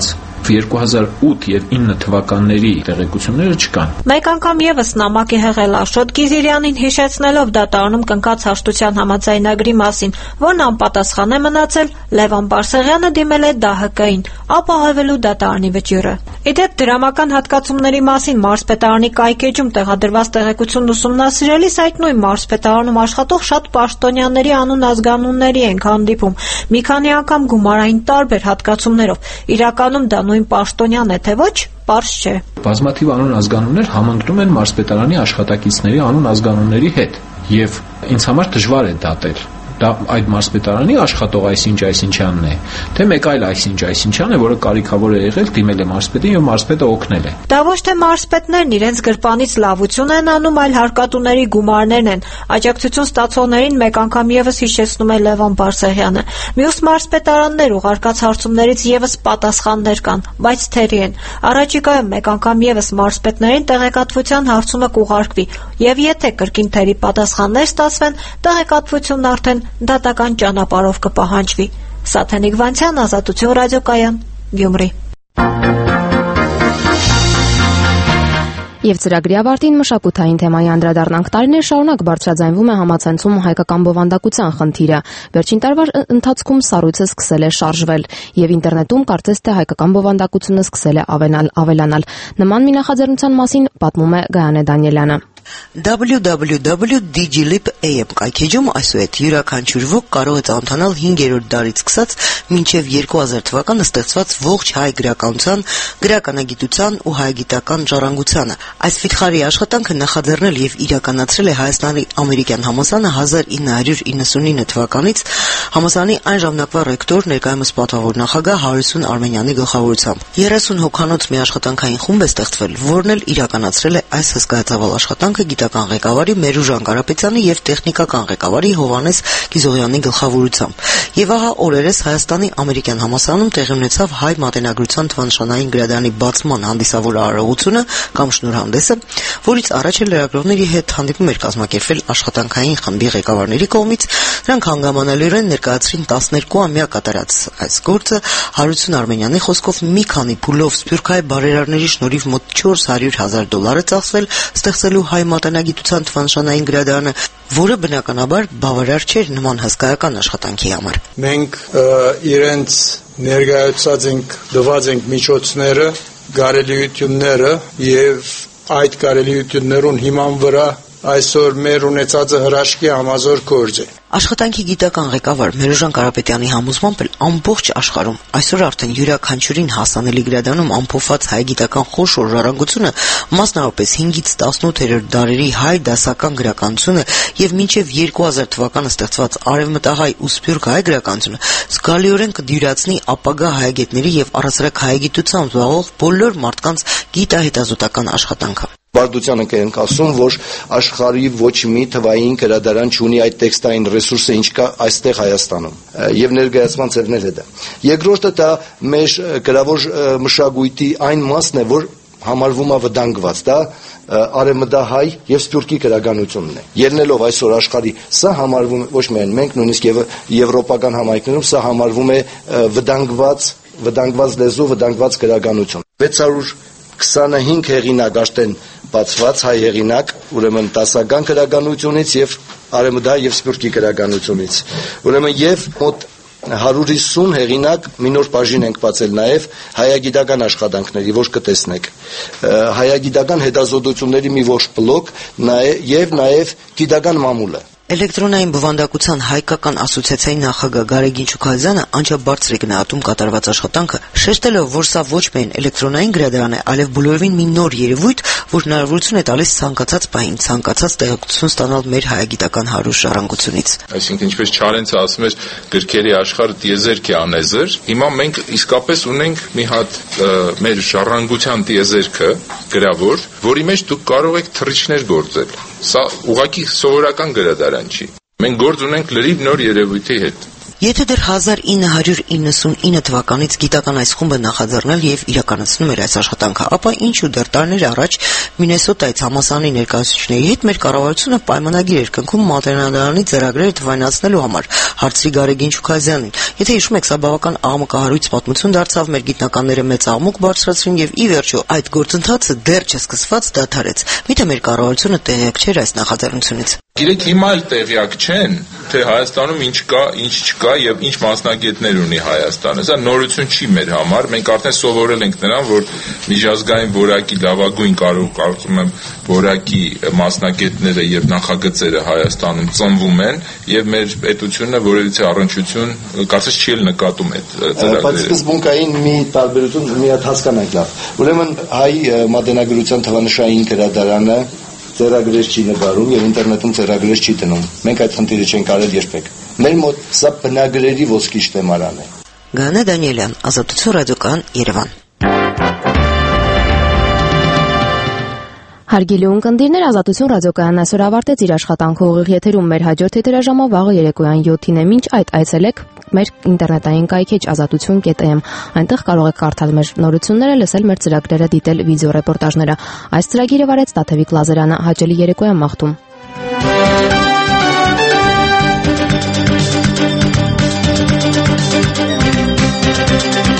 2008 եւ 9 թվականների տեղեկությունները չկան։ Մեկ անգամ եւս նամակ է հղել Աշոտ Գիզիրյանին հիշեցնելով դատարանում կնքած հաշտության համաձայնագրի մասին, որն անպատասխան է մնացել, Լևոն Բարսեղյանը դիմել է ԴՀԿ-ին, ապահովելու դատարանի վճիռը։ Իդեպ դրամական հատկացումների մասին մարզպետարանի կայքեջում տեղադրված տեղեկությունն ուսումնասիրելիս այդ նույն մարզպետարանում աշխատող շատ պաշտոնյաների անուն ազգանունների ենք հանդիպում, մի քանի անգամ գումարային տարբեր հատկացումներով։ Իրականում դա նույն պաշտոնյան է, թե ոչ, պարզ չէ։ Բազմաթիվ անուն ազգանուններ համընկնում են մարզպետարանի աշխատակիցների անուն ազգանունների հետ, եւ ինձ համար դժվար է դատել։ Դա այդ մարզպետարանի աշխատող այսինչ-այսինչյանն է, թե մեկ այլ այսինչ-այսինչյան է, որը կարիքավոր է եղել դիմել է մարզպետին եւ մարզպետը օգնել է։ Դա ոչ թե մարզպետներն իրենց գրպանից լավություն են անում, այլ հարկատուների գումարներն են։ Աջակցություն ստացողներին մեկ անգամ եւս հիշեցնում է Լևոն Բարսեղյանը։ Մյուս մարզպետարաններ ուղարկած հարցումներից եւս պատասխաններ կան, բայց թերի են։ Առաջիկայում մեկ անգամ եւս մարզպետներին տեղեկատվության հարցումը կուղարկվի, եւ եթե կրկին թերի պատասխաններ ստացվեն, տեղեկատվությունն արդեն դատական ճանապարհով կպահանջվի։ Սաթենիկ Վանցյան, Ազատություն ռադիոկայան, Գյումրի։ Եվ ծրագրի ավարտին մշակութային թեմայի անդրադառնանք։ Տարիներ շարունակ բարձրաձայնվում է համացանցում հայկական բովանդակության խնդիրը։ Վերջին տարվա ընթացքում սառույցը սկսել է շարժվել, եւ ինտերնետում կարծես թե հայկական բովանդակությունը սկսել է ավելանալ։ Նման մի նախաձեռնության մասին պատմում է Գայանե Դանիելյանը։ www.digilib.am կայքեջում այսուհետ յուրաքանչյուր ոք կարող է ծանոթանալ 5-րդ դարից սկսած մինչև 2000 թվականը ստեղծված ողջ հայ գրականության, գրականագիտության ու հայագիտական ժառանգությանը։ Այս վիթխարի աշխատանքը նախաձեռնել եւ իրականացրել է Հայաստանի ամերիկյան համալսարանը 1999 թվականից համալսարանի այն ժամանակվա ռեկտոր, ներկայումս պատվավոր նախագահ Հարություն Արմենյանի գլխավորությամբ։ 30 հոգանոց մի աշխատանքային խումբ է ստեղծվել, որն էլ իրականացրել է այս հսկայածավալ աշխատանքը գիտական ղեկավարի Մերուժան Կարապետյանի եւ տեխնիկական ղեկավարի Հովհաննես Գիզողյանի գլխավորությամբ։ Եվ ահա օրերս Հայաստանի ամերիկյան համալսարանում տեղի ունեցավ հայ մատենագրության թվանշանային գրադարանի բացման հանդիսավոր արարողությունը կամ շնորհանդեսը, որից առաջ էլ լրագրողների հետ հանդիպում էր կազմակերպվել աշխատանքային խմբի ղեկավարների կողմից։ Նրանք հանգամանալիորեն ներկայացրին 12-ամյա կատարած այս գործը Հարություն Արմենյանի խոսքով մի քանի փուլով սփյուռքահայ բարերարների շնորհիվ մոտ $400,000 ծախսվել ստեղծելու հայ մատենագիտության թվանշանային գրադարանը, որը բնականաբար բավարար չէր նման հսկայական աշխատանքի համար։ Մենք իրենց ներկայացած ենք դված ենք միջոցները, կարելիությունները եւ այդ կարելիություններուն հիման վրա այսօր մեր ունեցածը հրաշքի համազոր գործ է։ Աշխատանքի գիտական ղեկավար Մերուժան Կարապետյանի համոզմամբ ամբողջ աշխարհում այսօր արդեն յուրաքանչյուրին հասանելի գրադարանում ամփոփված հայ գիտական խոշոր ժառանգությունը, մասնավորապես 5-ից 18-րդ դարերի հայ դասական գրականությունը եւ մինչեւ 2000 թվականը ստեղծված արևմտահայ ու սփյուռք հայ գրականությունը զգալիորեն կդյուրացնի ապագա հայագետների եւ առասարակ հայագիտությամբ զբաղվող բոլոր մարդկանց գիտահետազոտական աշխատանքը։ Բարդությանը կենք ասում, որ աշխարհի ոչ մի թվային գրադարան չունի այդ տեքստային ռեսուրսը, ինչ կա այստեղ Հայաստանում, եւ ներկայացման ձևներ է դա։ Երկրորդը դա մեր գրավոր մշակույթի այն մասն է, որ համարվում է վտանգված, դա արևմտահայ եւ սփյուռքի գրականությունն է։ Ելնելով այսօր աշխարհի, սա համարվում է ոչ միայն մենք, նույնիսկ եւ եվրոպական համայնքներում սա համարվում է վտանգված լեզու, վտանգված գրականություն։ 625 հեղինակ արդեն բացված հայ հեղինակ, ուրեմն դասական գրականությունից եւ արևմտահայ եւ սփյուռքի գրականությունից։ Ուրեմն եւ մոտ 150 հեղինակ մի նոր բաժին ենք բացել նաեւ հայագիտական աշխատանքների, որ կտեսնեք։ Հայագիտական հետազոտությունների մի ողջ բլոկ եւ նաեւ գիտական մամուլը։ Էլեկտրոնային բովանդակության հայկական ասոցիացիայի նախագահ Գարեգին Չուքազյանը անչափ բարձր է գնահատում կատարված աշխատանքը, շեշտելով, որ սա ոչ միայն էլեկտրոնային գրադարան է, այլև բոլորովին մի նոր երևույթ, որ հնարավորություն է տալիս ցանկացած պահին ցանկացած տեղեկատվություն ստանալ մեր հայագիտական հարուստ ժառանգությունից։ Այսինքն, ինչպես Չարենցը ասում էր, գրքերի աշխարհը տիեզերք է անեզր, հիմա մենք իսկապես ունենք մի հատ մեր ժառանգության տիեզերքը գրավոր, որի մեջ դուք կարող եք թռիչքներ գործել։ Սա ուղղակի սովորական գրադարան չի։ Մենք գործ ունենք լրիվ նոր երևույթի հետ։ Եթե դեռ 1999 թվականից գիտական այս խումբը նախաձեռնել եւ իրականացնում էր այս աշխատանքը, ապա ինչու դեռ տարիներ առաջ Մինեսոտայից համալսարանի ներկայացուցիչների հետ մեր կառավարությունը պայմանագիր էր կնքում մատենադարանի ծրագրերը թվայնացնելու համար, հարցրի Գարեգին Շուքազյանին։ Եթե հիշում եք, սա բավական աղմկահարույց պատմություն դարձավ, մեր գիտնականները մեծ աղմուկ բարձրացրին եւ ի վերջո այդ գործընթացը դեռ չսկսված դադարեց։ Միթե մեր կառավարությունը տեղյակ չէր այս նախաձեռնությունից։ Գիտեք, հիմա էլ տեղյակ չեն, թե Հայաստանում ինչ կա, ինչ չկա եւ ինչ մասնագետներ ունի Հայաստանը։ Սա նորություն չի մեր համար։ Մենք արդեն սովորել ենք նրան, որ միջազգային որակի լավագույն կարծում եմ որակի մասնագետները եւ նախագծերը Հայաստանում ծնվում են եւ մեր պետությունը որևիցե առնչություն կարծես չի էլ նկատում այդ ծրագրերը։ Բայց սկզբունքային մի տարբերություն մի հատ հասկանանք լավ։ Ուրեմն հայ մատենագրության թվանշային գրադարանը ծրագրեր չի նկարում եւ ինտերնետում ծրագրեր չի դնում։ Մենք այդ խնդիրը չենք արել երբեք։ Մեր մոտ սա բնագրերի ոսկի շտեմարան է։ Գանե Դանիելյան, Ազատություն ռադիոկայան, Երևան։ Հարգելի ունկնդիրներ, Ազատություն ռադիոկայանն այսօր ավարտեց իր աշխատանքը ուղիղ եթերում։ Մեր հաջորդ եթերաժամը վաղը երեկոյան 7-ին է։ Մինչ այդ այցելեք մեր ինտերնետային կայքեջ azatutun.am։ Այնտեղ կարող եք կարդալ մեր նորությունները, լսել մեր ծրագրերը, դիտել վիդեոռեպորտաժները։ Այս ծրագիրը վարեց Տաթևիկ Լազարյանը։ Հաճելի երեկոյան մաղթում։